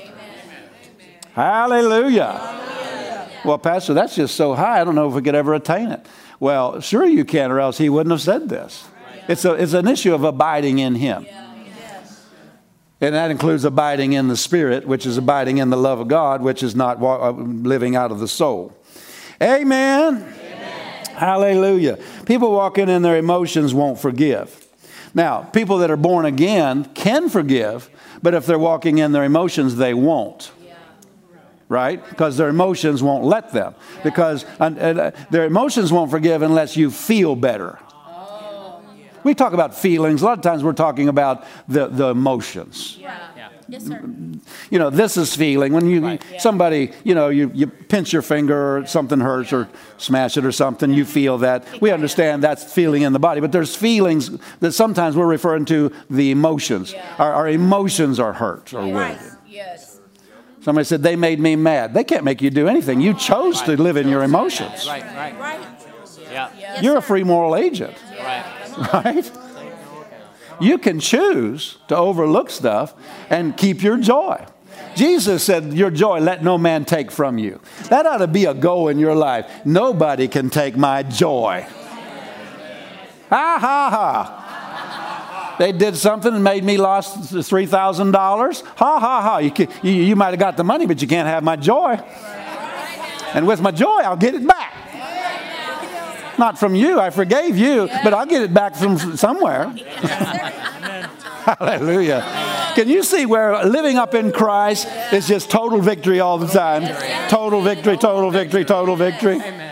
Hallelujah. Well, Pastor, that's just so high. I don't know if we could ever attain it. Well, sure you can, or else he wouldn't have said this. It's a, it's an issue of abiding in him. And that includes abiding in the Spirit, which is abiding in the love of God, which is not wa- living out of the soul. Amen. Amen. Hallelujah. People walking in their emotions won't forgive. Now, people that are born again can forgive, but if they're walking in their emotions, they won't. Right? Because their emotions won't let them. Because uh, their emotions won't forgive unless you feel better. We talk about feelings. A lot of times we're talking about the, the emotions. Yeah. Yeah. Yes, sir. You know, this is feeling. When you Right. somebody, you know, you, you pinch your finger or something hurts or smash it or something, you feel that. We understand that's feeling in the body. But there's feelings that sometimes we're referring to the emotions. Yeah. Our, our emotions are hurt or wounded. Yes. Somebody said, they made me mad. They can't make you do anything. You chose to live in your emotions. Right. Right. Right. Yeah. Yes, You're a sir. free moral agent. Right. Right? You can choose to overlook stuff and keep your joy. Jesus said, your joy let no man take from you. That ought to be a goal in your life. Nobody can take my joy. Ha, ha, ha. They did something and made me lost three thousand dollars. Ha, ha, ha. You, can, you, you might have got the money, but you can't have my joy. And with my joy, I'll get it back. Not from you. I forgave you, but I'll get it back from somewhere. Hallelujah. Can you see where living up in Christ is just total victory all the time? Total victory, total victory, total victory. Amen.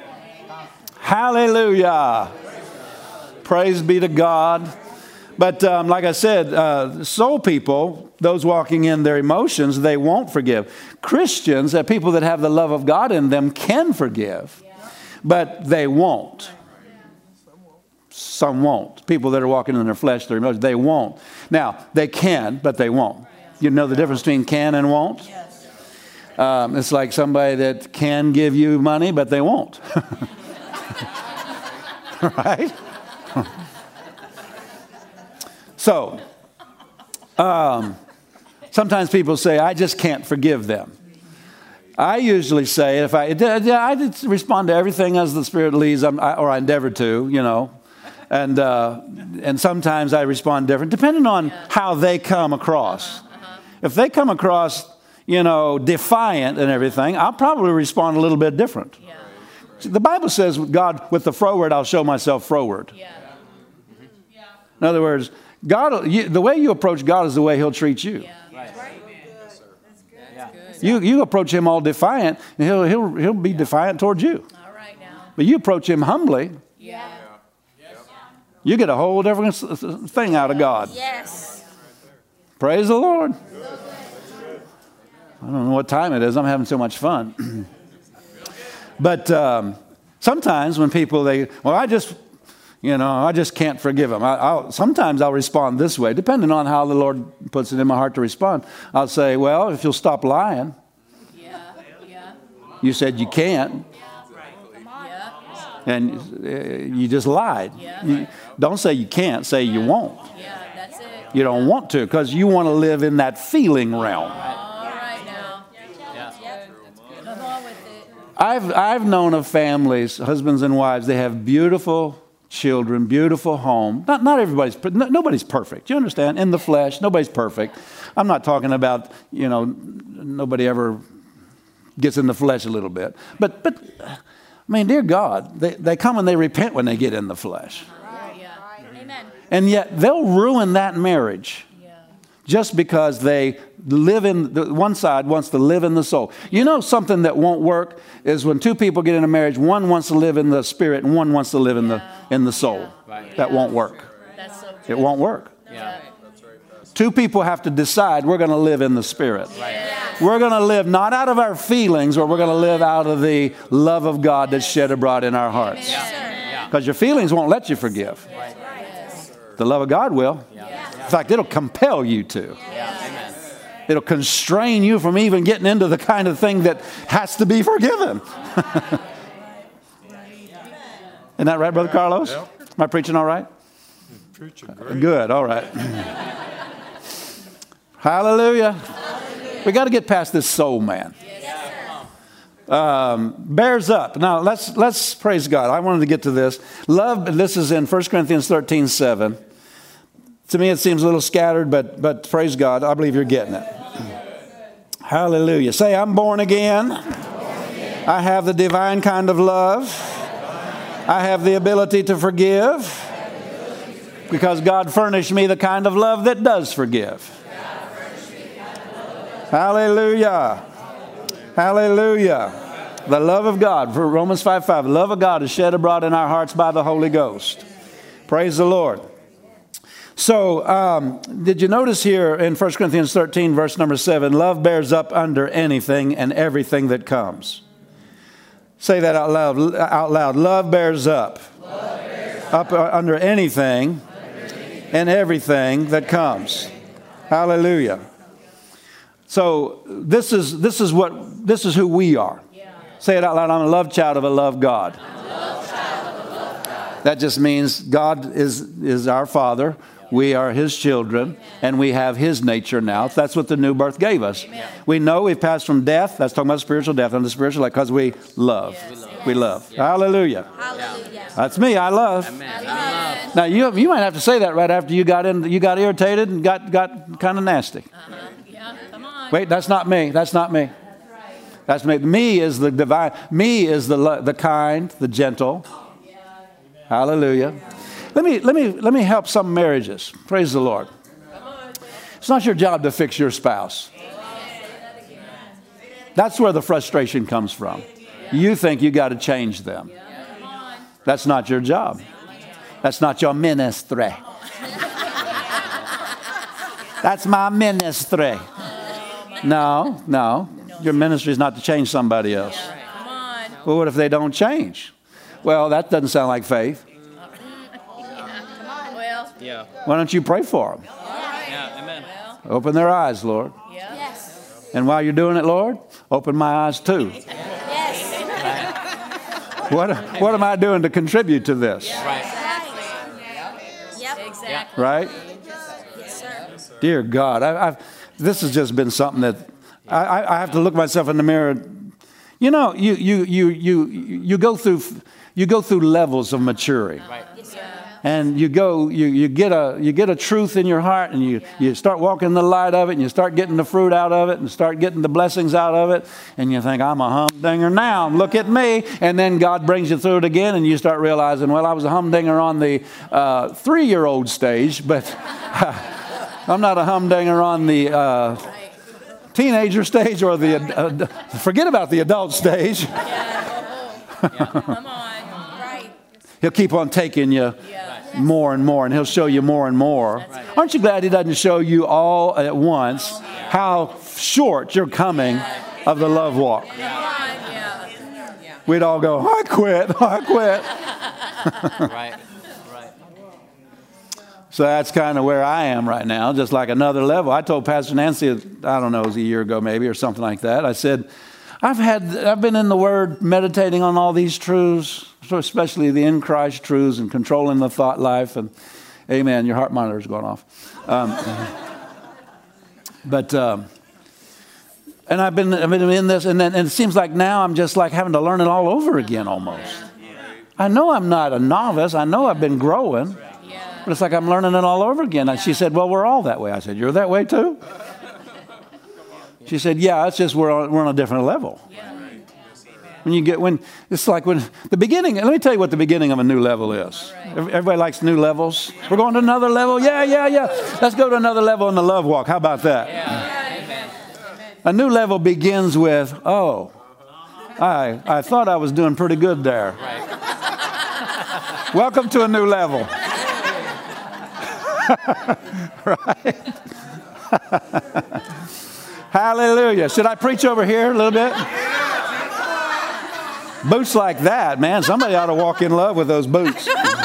Hallelujah. Praise be to God. But um, like I said, uh, soul people, those walking in their emotions, they won't forgive. Christians, uh, people that have the love of God in them, can forgive. But they won't. Some won't. People that are walking in their flesh, their emotions, they won't. Now, they can, but they won't. You know the difference between can and won't? Um, it's like somebody that can give you money, but they won't. Right? So, um, sometimes people say, I just can't forgive them. I usually say, if I, yeah, I did respond to everything as the Spirit leads, I'm, I, or I endeavor to, you know, and uh, and sometimes I respond different, depending on Yeah. how they come across. Uh-huh, uh-huh. If they come across, you know, defiant and everything, I'll probably respond a little bit different. Yeah. The Bible says, God, with the froward, I'll show myself froward. Yeah. In other words, God, you, the way you approach God is the way He'll treat you. Yeah. Right. That's good. You you approach Him all defiant, and He'll He'll He'll be defiant towards you. All right now. But you approach Him humbly, Yeah. you get a whole different s- s- thing out of God. Yes. Praise the Lord. I don't know what time it is. I'm having so much fun. But um, sometimes when people, they, well, I just, you know, I just can't forgive them. I, I'll, sometimes I'll respond this way, depending on how the Lord puts it in my heart to respond. I'll say, well, if you'll stop lying. Yeah. Yeah. You said you can't, Yeah. and uh, you just lied. Yeah. You, don't say you can't, say you won't. Yeah. That's it. You don't want to, because you want to live in that feeling realm. All right now. Yeah. Good. Come on with it. I've I've known of families, husbands and wives, they have beautiful children, beautiful home. Not not everybody's, no, nobody's perfect. You understand? In the flesh, nobody's perfect. I'm not talking about, you know, nobody ever gets in the flesh a little bit. But but I mean, dear God, they, they come and they repent when they get in the flesh. Right. Yeah. Amen. And yet they'll ruin that marriage Yeah. just because they live in, the one side wants to live in the soul. You know something that won't work is when two people get in a marriage, one wants to live in the spirit and one wants to live in the in the soul. Right. That won't work. That's so It won't work. Yeah. Two people have to decide we're going to live in the spirit. Right. We're going to live not out of our feelings, but we're going to live out of the love of God that's shed abroad in our hearts. Yeah. Because your feelings won't let you forgive. The love of God will. In fact, it'll compel you to. Amen. It'll constrain you from even getting into the kind of thing that has to be forgiven. Isn't that right, Brother Carlos? Am I preaching all right? Preaching great. Good, all right. Hallelujah. We got to get past this soul man. Um, bears up. Now, let's let's praise God. I wanted to get to this. Love, this is in First Corinthians thirteen seven. To me, it seems a little scattered, but but praise God. I believe you're getting it. Hallelujah. Say, I'm born again. I have the divine kind of love. I have the ability to forgive because God furnished me the kind of love that does forgive. Hallelujah. Hallelujah. The love of God. For Romans five five. The love of God is shed abroad in our hearts by the Holy Ghost. Praise the Lord. So, um, did you notice here in First Corinthians thirteen, verse number seven, love bears up under anything and everything that comes. Say that out loud. Out loud. Love bears up. Love bears up. Up under anything, under anything and everything that comes. Hallelujah. So this is this is what this is who we are. Yeah. Say it out loud. I'm a love child of a love God. I'm a love child of a love God. That just means God is is our Father. We are His children, and we have His nature now. That's what the new birth gave us. Amen. We know we've passed from death. That's talking about spiritual death and the spiritual life because we love. Yes. We love. We love. Yes. Hallelujah. Hallelujah. That's me. I love. Amen. Amen. Now you you might have to say that right after you got in. You got irritated and got got kind of nasty. Uh-huh. Yeah. Come on. Wait, that's not me. That's not me. That's right. That's me. Me is the divine. Me is the the kind, the gentle. Yeah. Hallelujah. Let me let me let me help some marriages. Praise the Lord. It's not your job to fix your spouse. That's where the frustration comes from. You think you got to change them. That's not your job. That's not your ministry. That's my ministry. No, no. Your ministry is not to change somebody else. Well, what if they don't change? Well, that doesn't sound like faith. Yeah. Why don't you pray for them? Yeah. Amen. Open their eyes, Lord. Yes. And while you're doing it, Lord, open my eyes too. Yes. What What am I doing to contribute to this? Right. Yep. Exactly. Right? Yes, sir. Dear God, I, I've, this has just been something that I, I, I have to look myself in the mirror. You know, you you you you you go through you go through levels of maturity. Right. Yes, sir. And you go, you, you get a you get a truth in your heart, and you, you start walking in the light of it, and you start getting the fruit out of it, and start getting the blessings out of it, and you think, I'm a humdinger now, look at me. And then God brings you through it again, and you start realizing, well, I was a humdinger on the uh, three-year-old stage, but I'm not a humdinger on the uh, teenager stage or the, uh, forget about the adult stage. Come on. Right. He'll keep on taking you more and more, and He'll show you more and more. Right. Aren't you glad He doesn't show you all at once how short you're coming of the love walk? We'd all go, I quit, I quit. Right, right. So that's kind of where I am right now, just like another level. I told Pastor Nancy, I don't know, it was a year ago maybe or something like that. I said, I've had, I've been in the Word meditating on all these truths, especially the in Christ truths and controlling the thought life. And amen, your heart monitor is going off. Um, but, um, and I've been, I've been in this, and, then, and it seems like now I'm just like having to learn it all over again almost. I know I'm not a novice. I know I've been growing. But it's like I'm learning it all over again. And she said, well, we're all that way. I said, you're that way too? She said, yeah, it's just we're on, we're on a different level. When you get, when, it's like when, the beginning, let me tell you what the beginning of a new level is. Everybody likes new levels. We're going to another level. Yeah, yeah, yeah. Let's go to another level in the love walk. How about that? Amen. A new level begins with, oh, I, I thought I was doing pretty good there. Right. Welcome to a new level. Right? Hallelujah. Should I preach over here a little bit? Boots like that, man. Somebody ought to walk in love with those boots.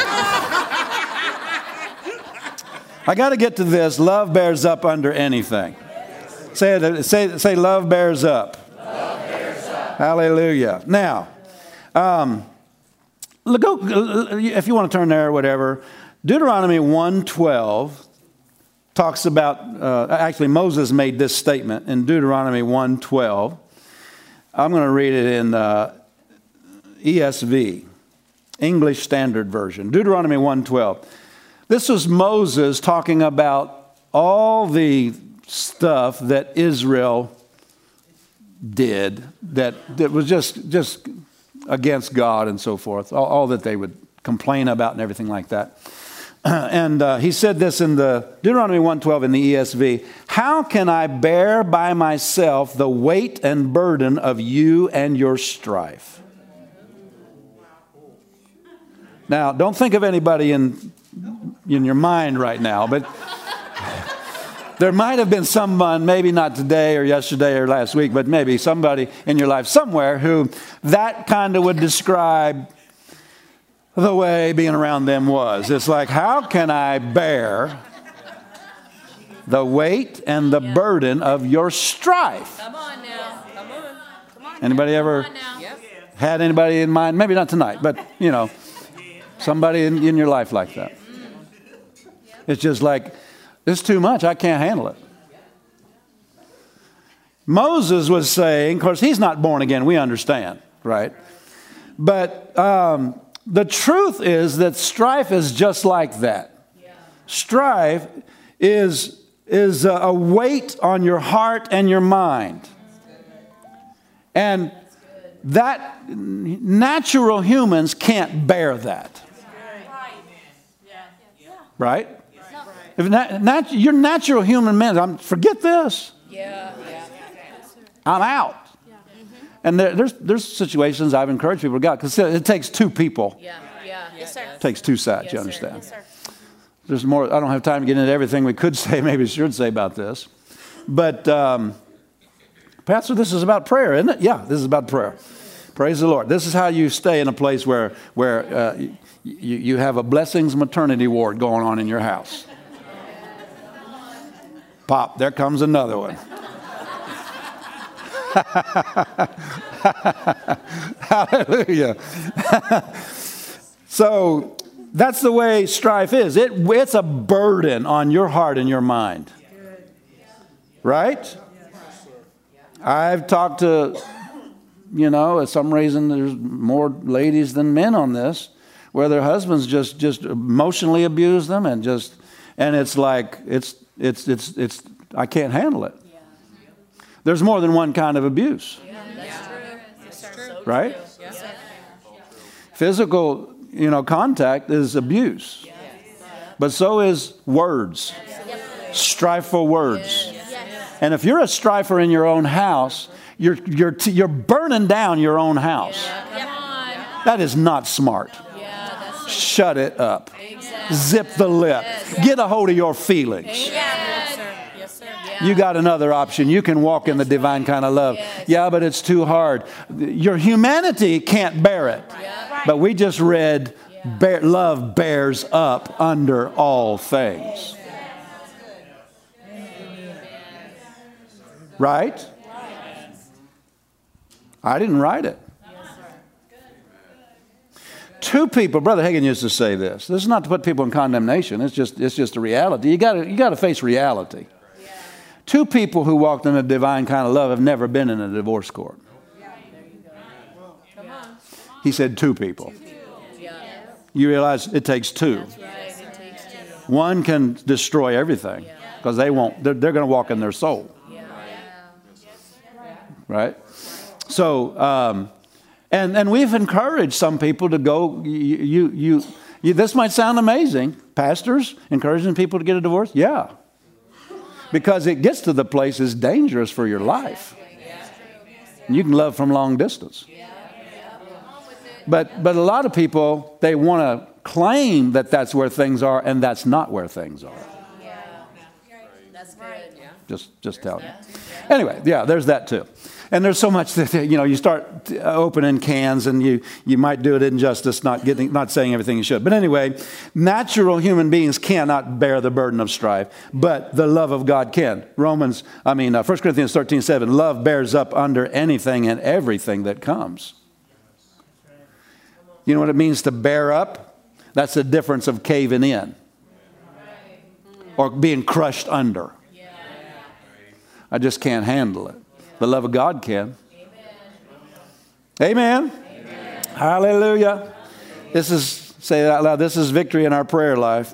I got to get to this. Love bears up under anything. Say it. Say, say love bears up. Love bears up. Hallelujah. Now, um, go, if you want to turn there or whatever, Deuteronomy one twelve talks about, uh, actually Moses made this statement in Deuteronomy one twelve. I'm going to read it in uh, E S V, English Standard Version. Deuteronomy one twelve. This was Moses talking about all the stuff that Israel did that, that was just, just against God and so forth, all, all that they would complain about and everything like that. And uh, he said this in the Deuteronomy one twelve in the E S V. How can I bear by myself the weight and burden of you and your strife? Now, don't think of anybody in, in your mind right now, but there might have been someone, maybe not today or yesterday or last week, but maybe somebody in your life somewhere who that kind of would describe the way being around them was. It's like, how can I bear the weight and the burden of your strife? Come on now. Come on. Come on. Anybody ever Come on now. Yep. had anybody in mind? Maybe not tonight, but, you know, somebody in, in your life like that. It's just like, it's too much. I can't handle it. Moses was saying, of course, he's not born again. We understand, right? But um, the truth is that strife is just like that. Strife is, is a weight on your heart and your mind. And that natural humans can't bear that. Right? If nat, nat, your natural human man, I'm, forget this. Yeah, yeah. I'm out. Yeah. Mm-hmm. And there, there's there's situations I've encouraged people to go because it takes two people. Yeah, yeah. Yes, sir. It takes two sides, Yes, you sir. understand? Yes, sir. There's more. I don't have time to get into everything we could say, maybe should say about this. But, um, Pastor, this is about prayer, isn't it? Yeah, this is about prayer. Praise the Lord. This is how you stay in a place where, where uh, you, you have a blessings maternity ward going on in your house. Pop, there comes another one. Hallelujah. So that's the way strife is. It, it's a burden on your heart and your mind. Right? I've talked to, you know, for some reason there's more ladies than men on this, where their husbands just, just emotionally abuse them and just, and it's like, it's, It's, it's, it's, I can't handle it. Yeah. There's more than one kind of abuse. Yeah, that's yeah. true. That's true. Right? Yes, sir. Physical, you know, contact is abuse. Yes. But so is words. Yes. Strifeful words. Yes. Yes. And if you're a strifer in your own house, you're, you're, t- you're burning down your own house. Yeah, come on. That is not smart. Yeah, that's Shut it up. exactly. Zip the lip. Yes. Get a hold of your feelings. Yes, sir. Yes, sir. Yeah. You got another option. You can walk in the divine kind of love. Yes. Yeah, but it's too hard. Your humanity can't bear it. Yeah. But we just read, bear, love bears up under all things. Right? I didn't write it. Two people, Brother Hagin used to say this. This is not to put people in condemnation. It's just, it's just a reality. You got to, you got to face reality. Yeah. Two people who walked in a divine kind of love have never been in a divorce court. Yeah. Come on. He said two people. Yeah. You realize it takes two. That's right. It takes two. One can destroy everything because they won't. They're, they're going to walk in their soul. Yeah. Right. So. Um, And and we've encouraged some people to go, you, you, you, you, this might sound amazing. Pastors encouraging people to get a divorce? Yeah. Because it gets to the place it's dangerous for your life. You can love from long distance. But but a lot of people, they want to claim that that's where things are, and that's not where things are. That's good. Yeah. Just just tell you. Anyway, yeah, there's that too. And there's so much that, you know, you start opening cans and you, you might do it injustice, not getting, not saying everything you should. But anyway, natural human beings cannot bear the burden of strife, but the love of God can. Romans, I mean, uh, First Corinthians thirteen seven, love bears up under anything and everything that comes. You know what it means to bear up? That's the difference of caving in or being crushed under. I just can't handle it. The love of God can. Amen. Amen. Hallelujah. This is, say it out loud, this is victory in our prayer life.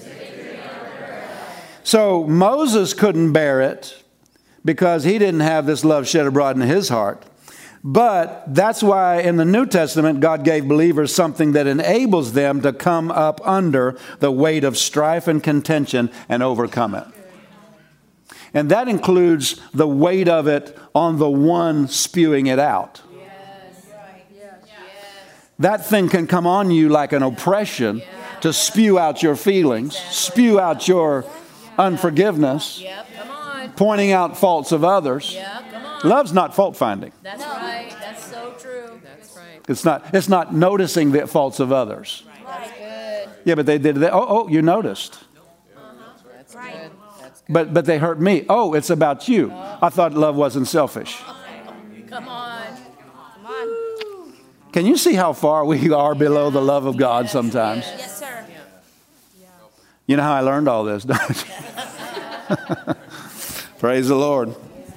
So Moses couldn't bear it because he didn't have this love shed abroad in his heart. But that's why in the New Testament, God gave believers something that enables them to come up under the weight of strife and contention and overcome it. And that includes the weight of it on the one spewing it out. Yes. Right. Yes. Yes. That thing can come on you like an oppression to spew out your feelings, spew out your unforgiveness, Yep. Come on. pointing out faults of others. Yep. Come on. Love's not fault finding. That's right. That's so true. That's right. It's not, it's not noticing the faults of others. That's good. Yeah, but they did that. Oh, oh, you noticed. That's good. But but they hurt me. Oh, it's about you. I thought love wasn't selfish. Come on. Come on. Can you see how far we are below the love of God sometimes? Yes, sir. You know how I learned all this, don't you? Praise the Lord.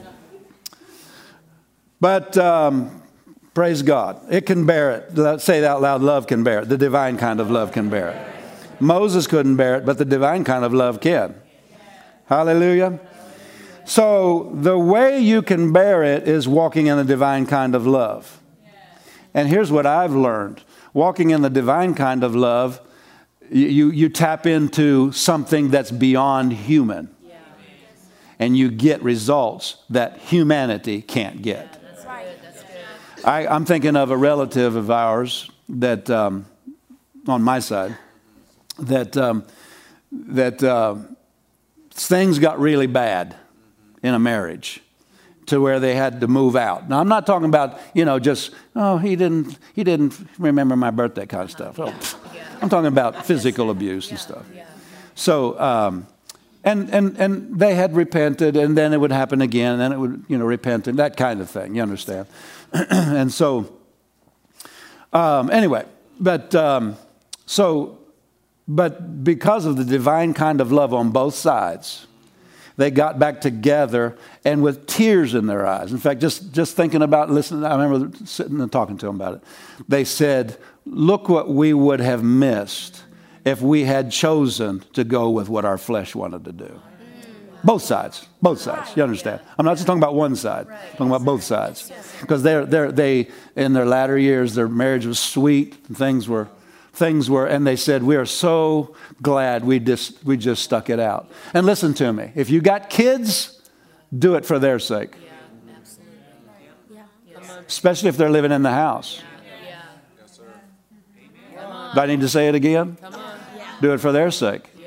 But um, praise God. It can bear it. Let's say it out loud. Love can bear it. The divine kind of love can bear it. Moses couldn't bear it, but the divine kind of love can. Hallelujah. So the way you can bear it is walking in the divine kind of love. And here's what I've learned. Walking in the divine kind of love, you, you tap into something that's beyond human. And you get results that humanity can't get. That's right. That's good. I, I'm thinking of a relative of ours that, um, on my side, that, um, that, uh, things got really bad in a marriage to where they had to move out. Now, I'm not talking about, you know, just, oh, he didn't he didn't remember my birthday kind of stuff. Oh, I'm talking about physical abuse and stuff. So, um, and, and, and they had repented, and then it would happen again, and then it would, you know, repent, and that kind of thing. You understand? And so, um, anyway, but um, so... But because of the divine kind of love on both sides, they got back together and with tears in their eyes. In fact, just, just thinking about, listening, I remember sitting and talking to them about it. They said, look what we would have missed if we had chosen to go with what our flesh wanted to do. Both sides, both sides. You understand? I'm not just talking about one side. I'm talking about both sides. Because they're, they're, they, in their latter years, their marriage was sweet and things were... Things were, and they said, we are so glad we just we just stuck it out. And listen to me. If you got kids, do it for their sake. Yeah, absolutely. Yeah. Especially if they're living in the house. Yeah. Yes, sir. Do I need to say it again? Come on. Do it for their sake. Yeah.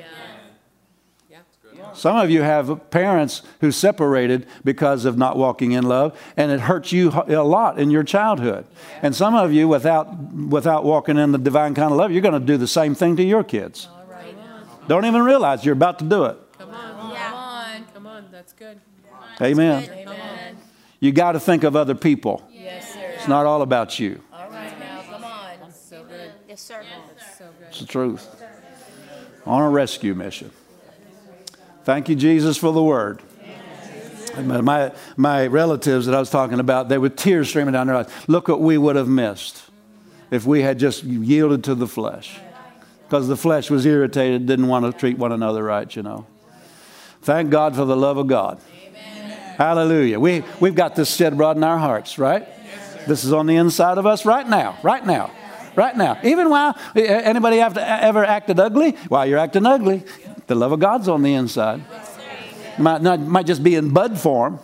Some of you have parents who separated because of not walking in love, and it hurts you a lot in your childhood. And some of you, without without walking in the divine kind of love, you're going to do the same thing to your kids. All right. Don't even realize you're about to do it. Come on. Yeah. Come on. Come on. That's good. Amen. Amen. You got to think of other people. Yes, sir. It's not all about you. All right now. Come on. That's so good. Yes, sir. That's so good. It's the truth. On a rescue mission. Thank you, Jesus, for the word. My, my relatives that I was talking about, they with tears streaming down their eyes. Look what we would have missed if we had just yielded to the flesh. Because the flesh was irritated, didn't want to treat one another right, you know. Thank God for the love of God. Amen. Hallelujah. We, we've got this shed abroad in our hearts, right? Yes, sir. This is on the inside of us right now, right now, right now. Even while, anybody have to ever acted ugly? While you're acting ugly, the love of God's on the inside. Might not, might just be in bud form.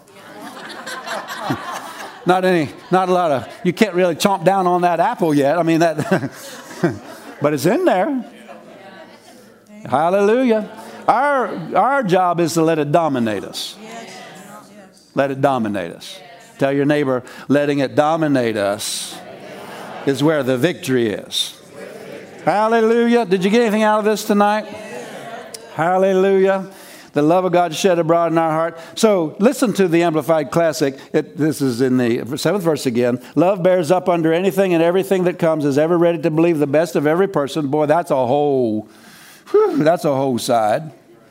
Not any, not a lot of, you can't really chomp down on that apple yet. I mean, that, but it's in there. Hallelujah. Our, our job is to let it dominate us. Let it dominate us. Tell your neighbor, letting it dominate us is where the victory is. Hallelujah. Did you get anything out of this tonight? Hallelujah. The love of God shed abroad in our heart. So listen to the Amplified Classic. It, this is in the seventh verse again. Love bears up under anything and everything that comes, is ever ready to believe the best of every person. Boy, that's a whole, whew, that's a whole side.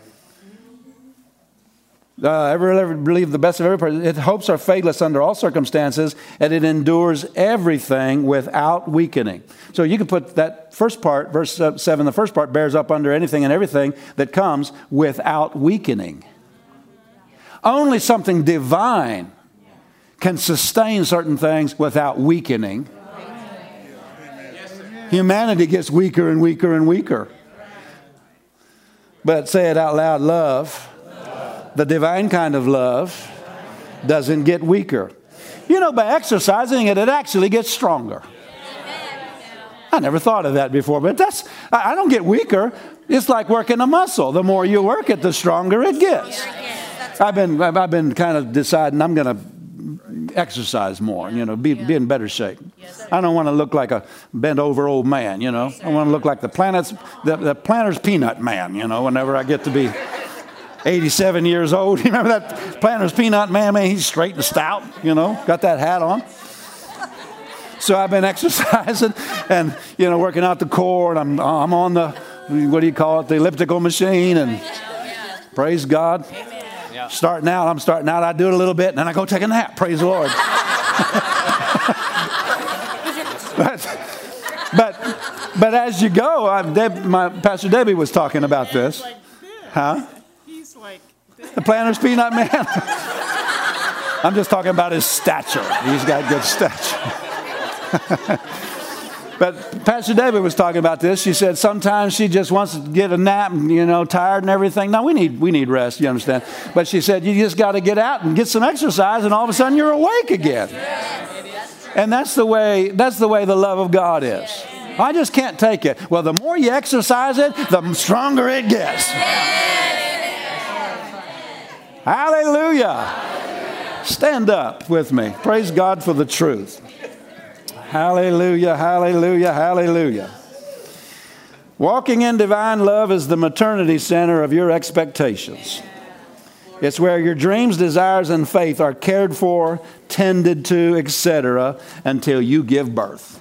Uh, ever, ever believe the best of every person. Its hopes are fadeless under all circumstances, and it endures everything without weakening. So you can put that first part, verse seven, the first part bears up under anything and everything that comes without weakening. Only something divine can sustain certain things without weakening. Humanity gets weaker and weaker and weaker. But say it out loud, love. The divine kind of love doesn't get weaker. You know, by exercising it, it actually gets stronger. I never thought of that before, but that's, I don't get weaker. It's like working a muscle. The more you work it, the stronger it gets. I've been, I've been kind of deciding I'm going to exercise more, you know, be, be in better shape. I don't want to look like a bent over old man, you know. I want to look like the planet's, the, the planter's peanut man, you know, whenever I get to be eighty-seven years old. You remember that Planter's Peanut Man? Man, he's straight and stout, you know, got that hat on. So I've been exercising and, you know, working out the core, and I'm, I'm on the, what do you call it, the elliptical machine, and praise God. Starting out, I'm starting out, I do it a little bit, and then I go take a nap. Praise the Lord. but, but, but as you go, I'm, Deb, my, Pastor Debbie was talking about this. Huh? The Planter's Peanut Man? I'm just talking about his stature. He's got good stature. But Pastor David was talking about this. She said sometimes she just wants to get a nap, and, you know, tired and everything. Now, we need we need rest, you understand. But she said you just got to get out and get some exercise, and all of a sudden you're awake again. And that's the way that's the way the love of God is. I just can't take it. Well, the more you exercise it, the stronger it gets. Hallelujah. Stand up with me. Praise God for the truth. Hallelujah, hallelujah, hallelujah. Walking in divine love is the maternity center of your expectations. It's where your dreams, desires, and faith are cared for, tended to, et cetera, until you give birth.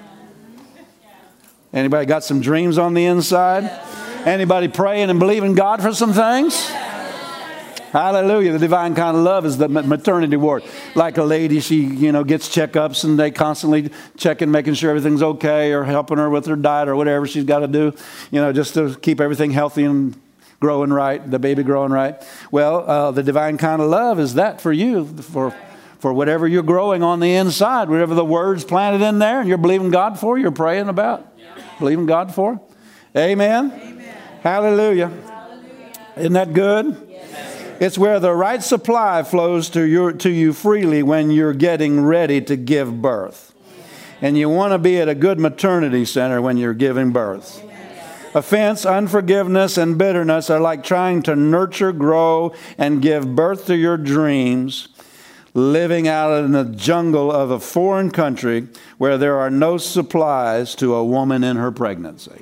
Anybody got some dreams on the inside? Anybody praying and believing God for some things? Hallelujah. The divine kind of love is the maternity ward. Like a lady, she, you know, gets checkups, and they constantly checking, making sure everything's okay, or helping her with her diet or whatever she's got to do, you know, just to keep everything healthy and growing right, the baby growing right. Well, uh, the divine kind of love is that for you, for for whatever you're growing on the inside, whatever the word's planted in there and you're believing God for, you're praying about, believing God for. Amen. Amen. Hallelujah. Hallelujah. Isn't that good? It's where the right supply flows to your to you freely when you're getting ready to give birth. And you want to be at a good maternity center when you're giving birth. Offense, unforgiveness, and bitterness are like trying to nurture, grow, and give birth to your dreams, living out in the jungle of a foreign country where there are no supplies to a woman in her pregnancy.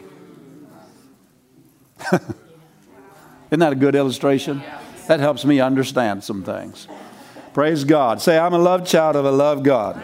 Isn't that a good illustration? That helps me understand some things. Praise God. Say, I'm a loved child of a loved God.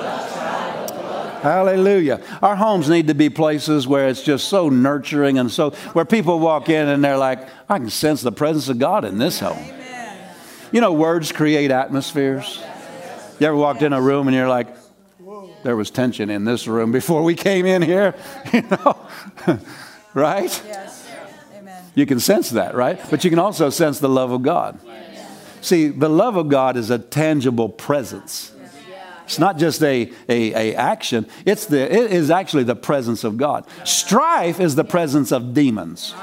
Hallelujah. Our homes need to be places where it's just so nurturing, and so where people walk in and they're like, I can sense the presence of God in this home. You know, words create atmospheres. You ever walked in a room and you're like, there was tension in this room before we came in here? You know, right? Yes. Amen. You can sense that, right? But you can also sense the love of God. See, the love of God is a tangible presence. It's not just a, a, a action. It's the, it is actually the presence of God. Strife is the presence of demons.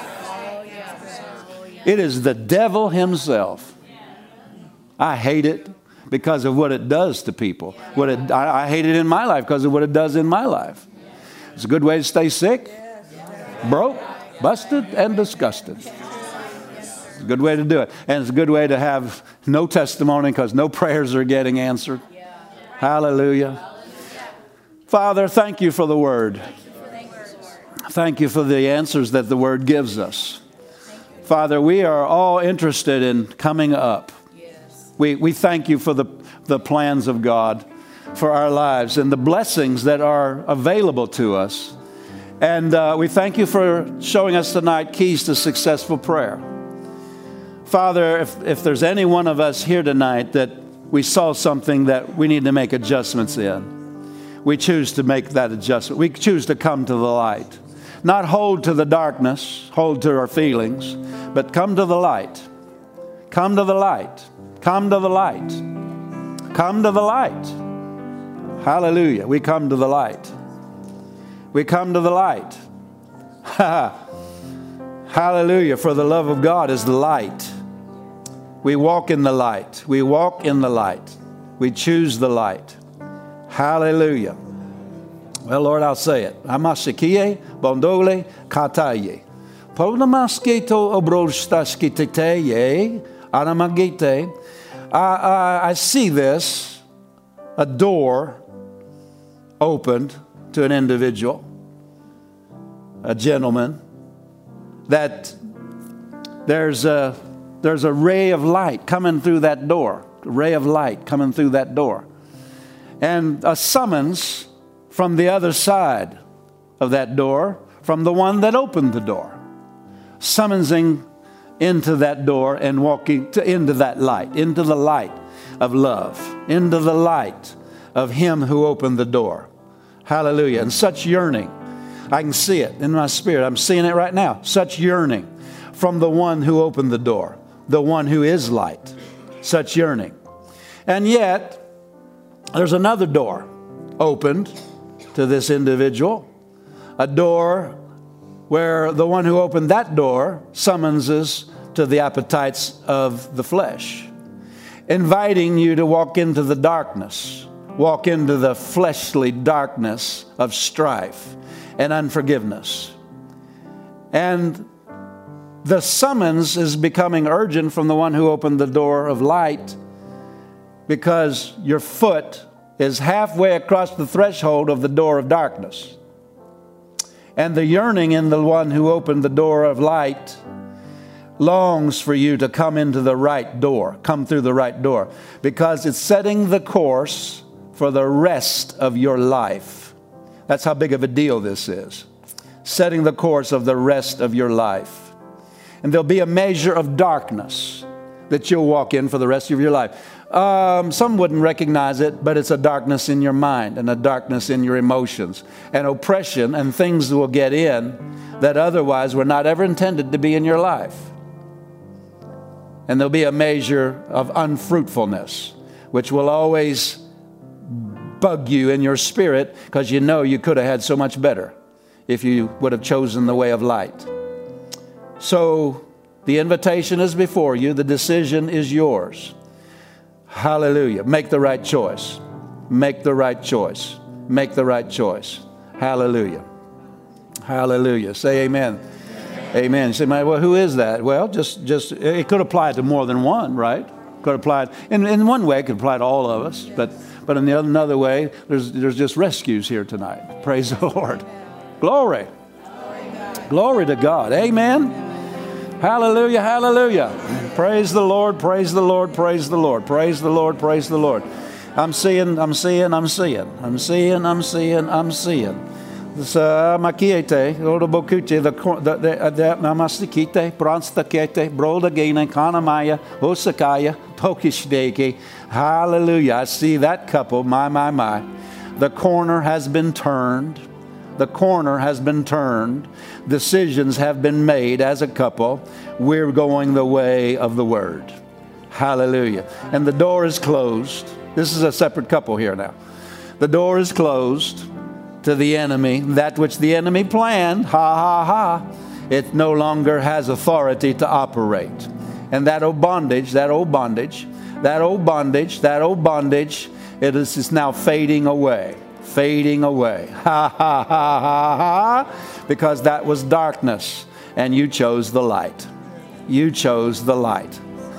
It is the devil himself. I hate it because of what it does to people. What it, I, I hate it in my life because of what it does in my life. It's a good way to stay sick, broke, busted, and disgusted. It's a good way to do it. And it's a good way to have no testimony because no prayers are getting answered. Hallelujah. Father, thank you for the word. Thank you for the answers that the word gives us. Father, we are all interested in coming up. We, we thank you for the, the plans of God for our lives and the blessings that are available to us. And uh, we thank you for showing us tonight keys to successful prayer. Father, if, if there's any one of us here tonight that we saw something that we need to make adjustments in, we choose to make that adjustment. We choose to come to the light. Not hold to the darkness, hold to our feelings, but come to the light. Come to the light. Come to the light. Come to the light. Hallelujah. We come to the light. We come to the light. Hallelujah. For the love of God is the light. We walk in the light. We walk in the light. We choose the light. Hallelujah. Well, Lord, I'll say it. Amashikie bondole kataye. Polnamasketo obrostaskiteye anamagite. I I see this, a door opened to an individual, a gentleman, that there's a there's a ray of light coming through that door, a ray of light coming through that door, and a summons from the other side of that door, from the one that opened the door, summoning into that door and walking to, into that light, into the light of love, into the light of Him who opened the door. Hallelujah. And such yearning, I can see it in my spirit. I'm seeing it right now. Such yearning from the one who opened the door, the one who is light. Such yearning. And yet, there's another door opened to this individual, a door where the one who opened that door summons us to the appetites of the flesh, inviting you to walk into the darkness, walk into the fleshly darkness of strife and unforgiveness. And the summons is becoming urgent from the one who opened the door of light, because your foot is halfway across the threshold of the door of darkness. And the yearning in the one who opened the door of light longs for you to come into the right door, come through the right door, because it's setting the course for the rest of your life. That's how big of a deal this is. Setting the course of the rest of your life. And there'll be a measure of darkness that you'll walk in for the rest of your life. Um, some wouldn't recognize it, but it's a darkness in your mind and a darkness in your emotions and oppression, and things will get in that otherwise were not ever intended to be in your life. And there'll be a measure of unfruitfulness, which will always bug you in your spirit, because you know you could have had so much better if you would have chosen the way of light. So the invitation is before you. The decision is yours. Hallelujah. Make the right choice. Make the right choice. Make the right choice. Hallelujah. Hallelujah. Say amen. Amen. Amen. You say, well, who is that? Well, just, just it could apply to more than one, right? Could apply, in, in one way, it could apply to all of us. Yes. But, but in the other, another way, there's, there's just rescues here tonight. Praise the Lord. Glory. Glory, Glory to God. Amen. Hallelujah, hallelujah. Praise the Lord, praise the Lord, praise the Lord, praise the Lord, praise the Lord. I'm seeing, I'm seeing, I'm seeing, I'm seeing, I'm seeing, I'm seeing. This makiete, orobokute, the the the namastikite, branstakete, brodagene, kanamaya, osakaya, tokishdeke. Hallelujah. I see that couple, my, my, my. The corner has been turned. The corner has been turned. Decisions have been made as a couple. We're going the way of the Word. Hallelujah. And the door is closed. This is a separate couple here now. The door is closed to the enemy. That which the enemy planned, ha, ha, ha, it no longer has authority to operate. And that old bondage, that old bondage, that old bondage, that old bondage, it is, is now fading away. Fading away. Ha, ha, ha, ha, ha. Because that was darkness. And you chose the light. You chose the light.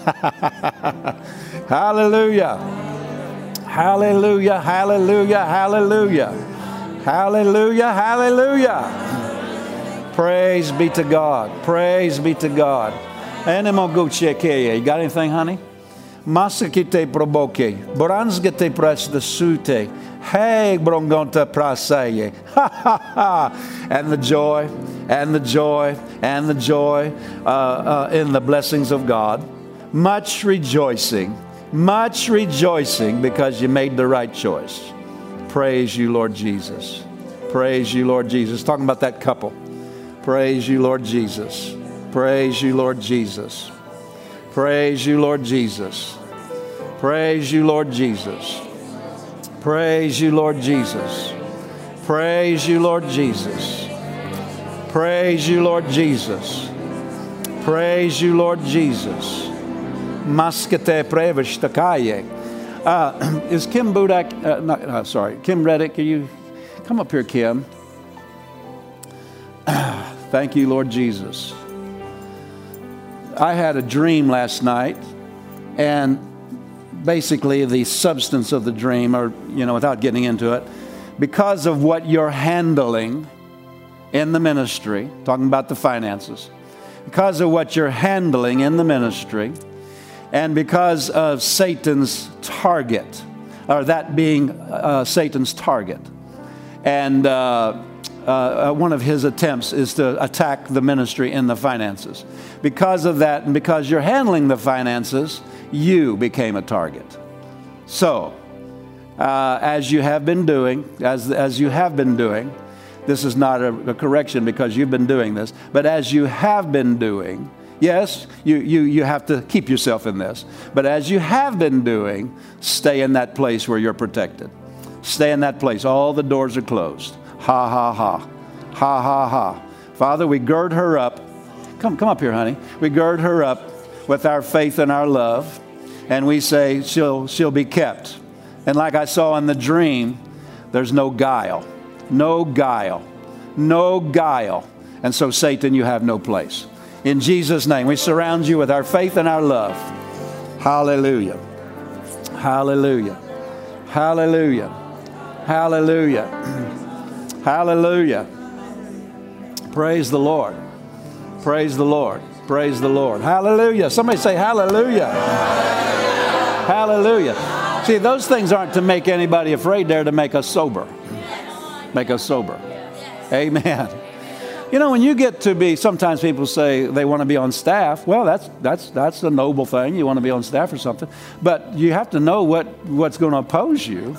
Hallelujah. Hallelujah. Hallelujah. Hallelujah. Hallelujah. Hallelujah. Praise be to God. Praise be to God. You got anything, honey? Masakite proboke. Boransgete press the sute. Hey, brongonta prasaye. Ha ha ha. And the joy, and the joy, and the joy uh, uh, in the blessings of God. Much rejoicing, much rejoicing because you made the right choice. Praise you, Lord Jesus. Praise you, Lord Jesus. Talking about that couple. Praise you, Lord Jesus. Praise you, Lord Jesus. Praise you, Lord Jesus. Praise you, Lord Jesus. Praise you, Lord Jesus. Praise you, Lord Jesus. Praise you, Lord Jesus. Praise you, Lord Jesus. Maskete preveshtakaye. Uh, is Kim Budak, uh, not, uh, sorry, Kim Reddick, can you come up here, Kim? Thank you, Lord Jesus. I had a dream last night, and basically the substance of the dream, or, you know, without getting into it, because of what you're handling in the ministry, talking about the finances, because of what you're handling in the ministry, and because of Satan's target, or that being uh, Satan's target, and uh, uh, one of his attempts is to attack the ministry in the finances. Because of that, and because you're handling the finances, you became a target. So, uh, as you have been doing, as, as you have been doing, this is not a, a correction because you've been doing this, but as you have been doing, yes, you, you, you have to keep yourself in this, but as you have been doing, stay in that place where you're protected. Stay in that place. All the doors are closed. Ha, ha, ha. Ha, ha, ha. Father, we gird her up. Come, come up here, honey. We gird her up with our faith and our love, and we say she'll, she'll be kept. And like I saw in the dream, there's no guile. No guile. No guile. And so, Satan, you have no place. In Jesus' name, we surround you with our faith and our love. Hallelujah. Hallelujah. Hallelujah. Hallelujah. Hallelujah. Praise the Lord. Praise the Lord. Praise the Lord. Hallelujah. Somebody say hallelujah. Hallelujah. See, those things aren't to make anybody afraid. They're to make us sober. Make us sober. Amen. You know, when you get to be, sometimes people say they want to be on staff. Well, that's that's that's a noble thing. You want to be on staff or something. But you have to know what, what's going to oppose you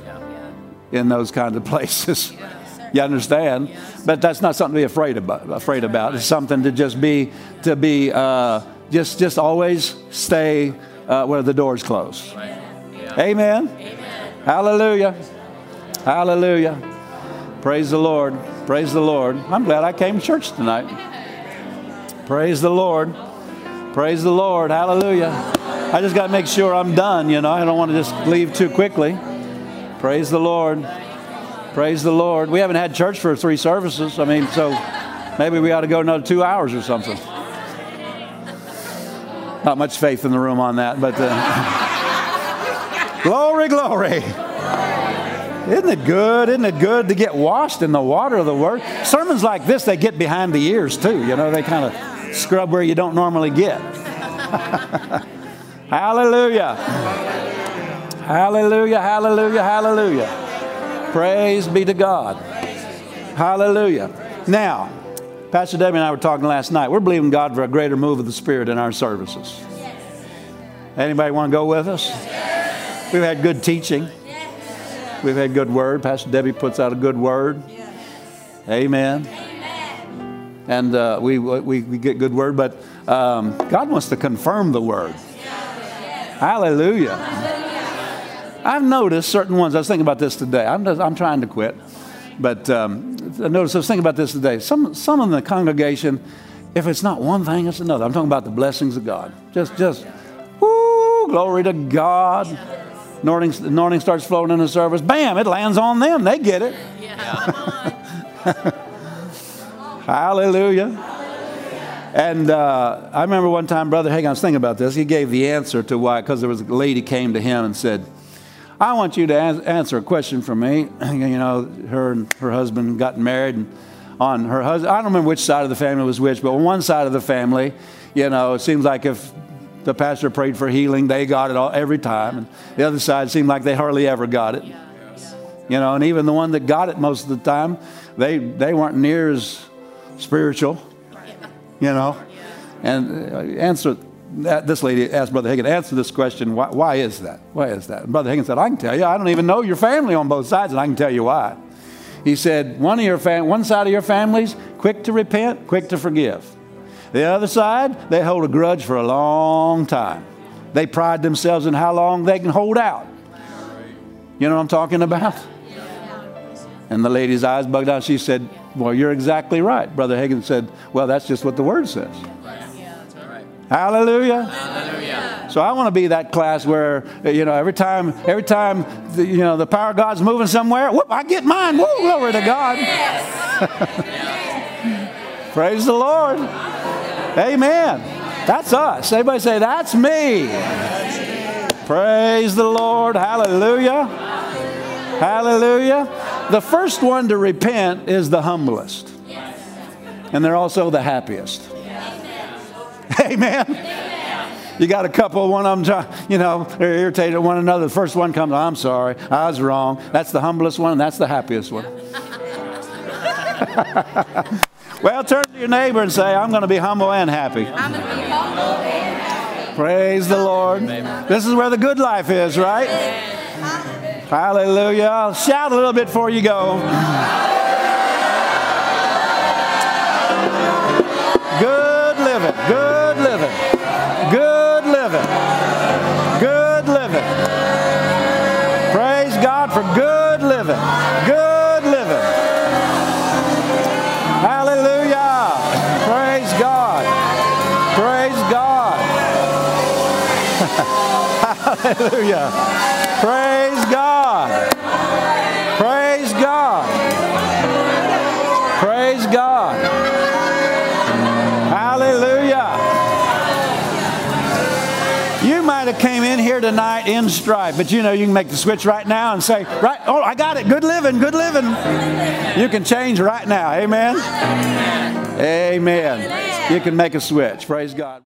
in those kinds of places. You understand? But that's not something to be afraid about. Afraid about. It's something to just be to be uh, just just always stay uh, where the door's closed. Amen. Amen. Hallelujah. Hallelujah. Praise the Lord. Praise the Lord. I'm glad I came to church tonight. Praise the Lord. Praise the Lord. Hallelujah. I just got to make sure I'm done, you know. I don't want to just leave too quickly. Praise the Lord. Praise the Lord. We haven't had church for three services. I mean, so maybe we ought to go another two hours or something. Not much faith in the room on that, but uh, glory, glory. Isn't it good? Isn't it good to get washed in the water of the Word? Sermons like this, they get behind the ears too. You know, they kind of scrub where you don't normally get. Hallelujah. Hallelujah, hallelujah, hallelujah. Praise be to God. Hallelujah. Now, Pastor Debbie and I were talking last night. We're believing God for a greater move of the Spirit in our services. Anybody want to go with us? We've had good teaching. We've had good word. Pastor Debbie puts out a good word. Amen. And uh, we, we we get good word, but um, God wants to confirm the word. Hallelujah. I've noticed certain ones. I was thinking about this today. I'm, just, I'm trying to quit. But um, I noticed, I was thinking about this today. Some, some in the congregation, if it's not one thing, it's another. I'm talking about the blessings of God. Just, just, woo, glory to God. Anointing, anointing starts flowing in the service. Bam, it lands on them. They get it. Hallelujah. And uh, I remember one time, Brother Hagin, I was thinking about this. He gave the answer to why, because there was a lady came to him and said, I want you to an- answer a question for me. You know, her and her husband got married, and on her husband, I don't remember which side of the family was which, but on one side of the family, you know, it seems like if the pastor prayed for healing, they got it all every time. And the other side seemed like they hardly ever got it. You know, and even the one that got it most of the time, they they weren't near as spiritual. You know, and uh, answer. This lady asked Brother Hagin, answer this question, why, why is that? Why is that? And Brother Hagin said, I can tell you. I don't even know your family on both sides, and I can tell you why. He said, one of your fam- one side of your family's quick to repent, quick to forgive. The other side, they hold a grudge for a long time. They pride themselves in how long they can hold out. You know what I'm talking about? And the lady's eyes bugged out. She said, well, you're exactly right. Brother Hagin said, well, that's just what the Word says. Hallelujah. Hallelujah. So I want to be that class where, you know, every time, every time, the, you know, the power of God's moving somewhere, whoop, I get mine. Woo, glory to God. Praise the Lord. Amen. That's us. Everybody say, that's me. Praise the Lord. Hallelujah. Hallelujah. The first one to repent is the humblest. And they're also the happiest. Amen. Amen. You got a couple, one of them, you know, they're irritated at one another. The first one comes, I'm sorry, I was wrong. That's the humblest one, and that's the happiest one. Well, turn to your neighbor and say, I'm going to be humble and happy. I'm going to be humble and happy. Praise the Lord. Amen. This is where the good life is, right? Amen. Hallelujah. Shout a little bit before you go. Good living. Good living. Good living. Good living. Praise God for good living. Good living. Hallelujah. Praise God. Praise God. Hallelujah. Praise God. Praise God. Praise God. Hallelujah. You might have came in here tonight in stripe, but you know you can make the switch right now and say, right, oh, I got it. Good living, good living. You can change right now. Amen. Amen. You can make a switch. Praise God.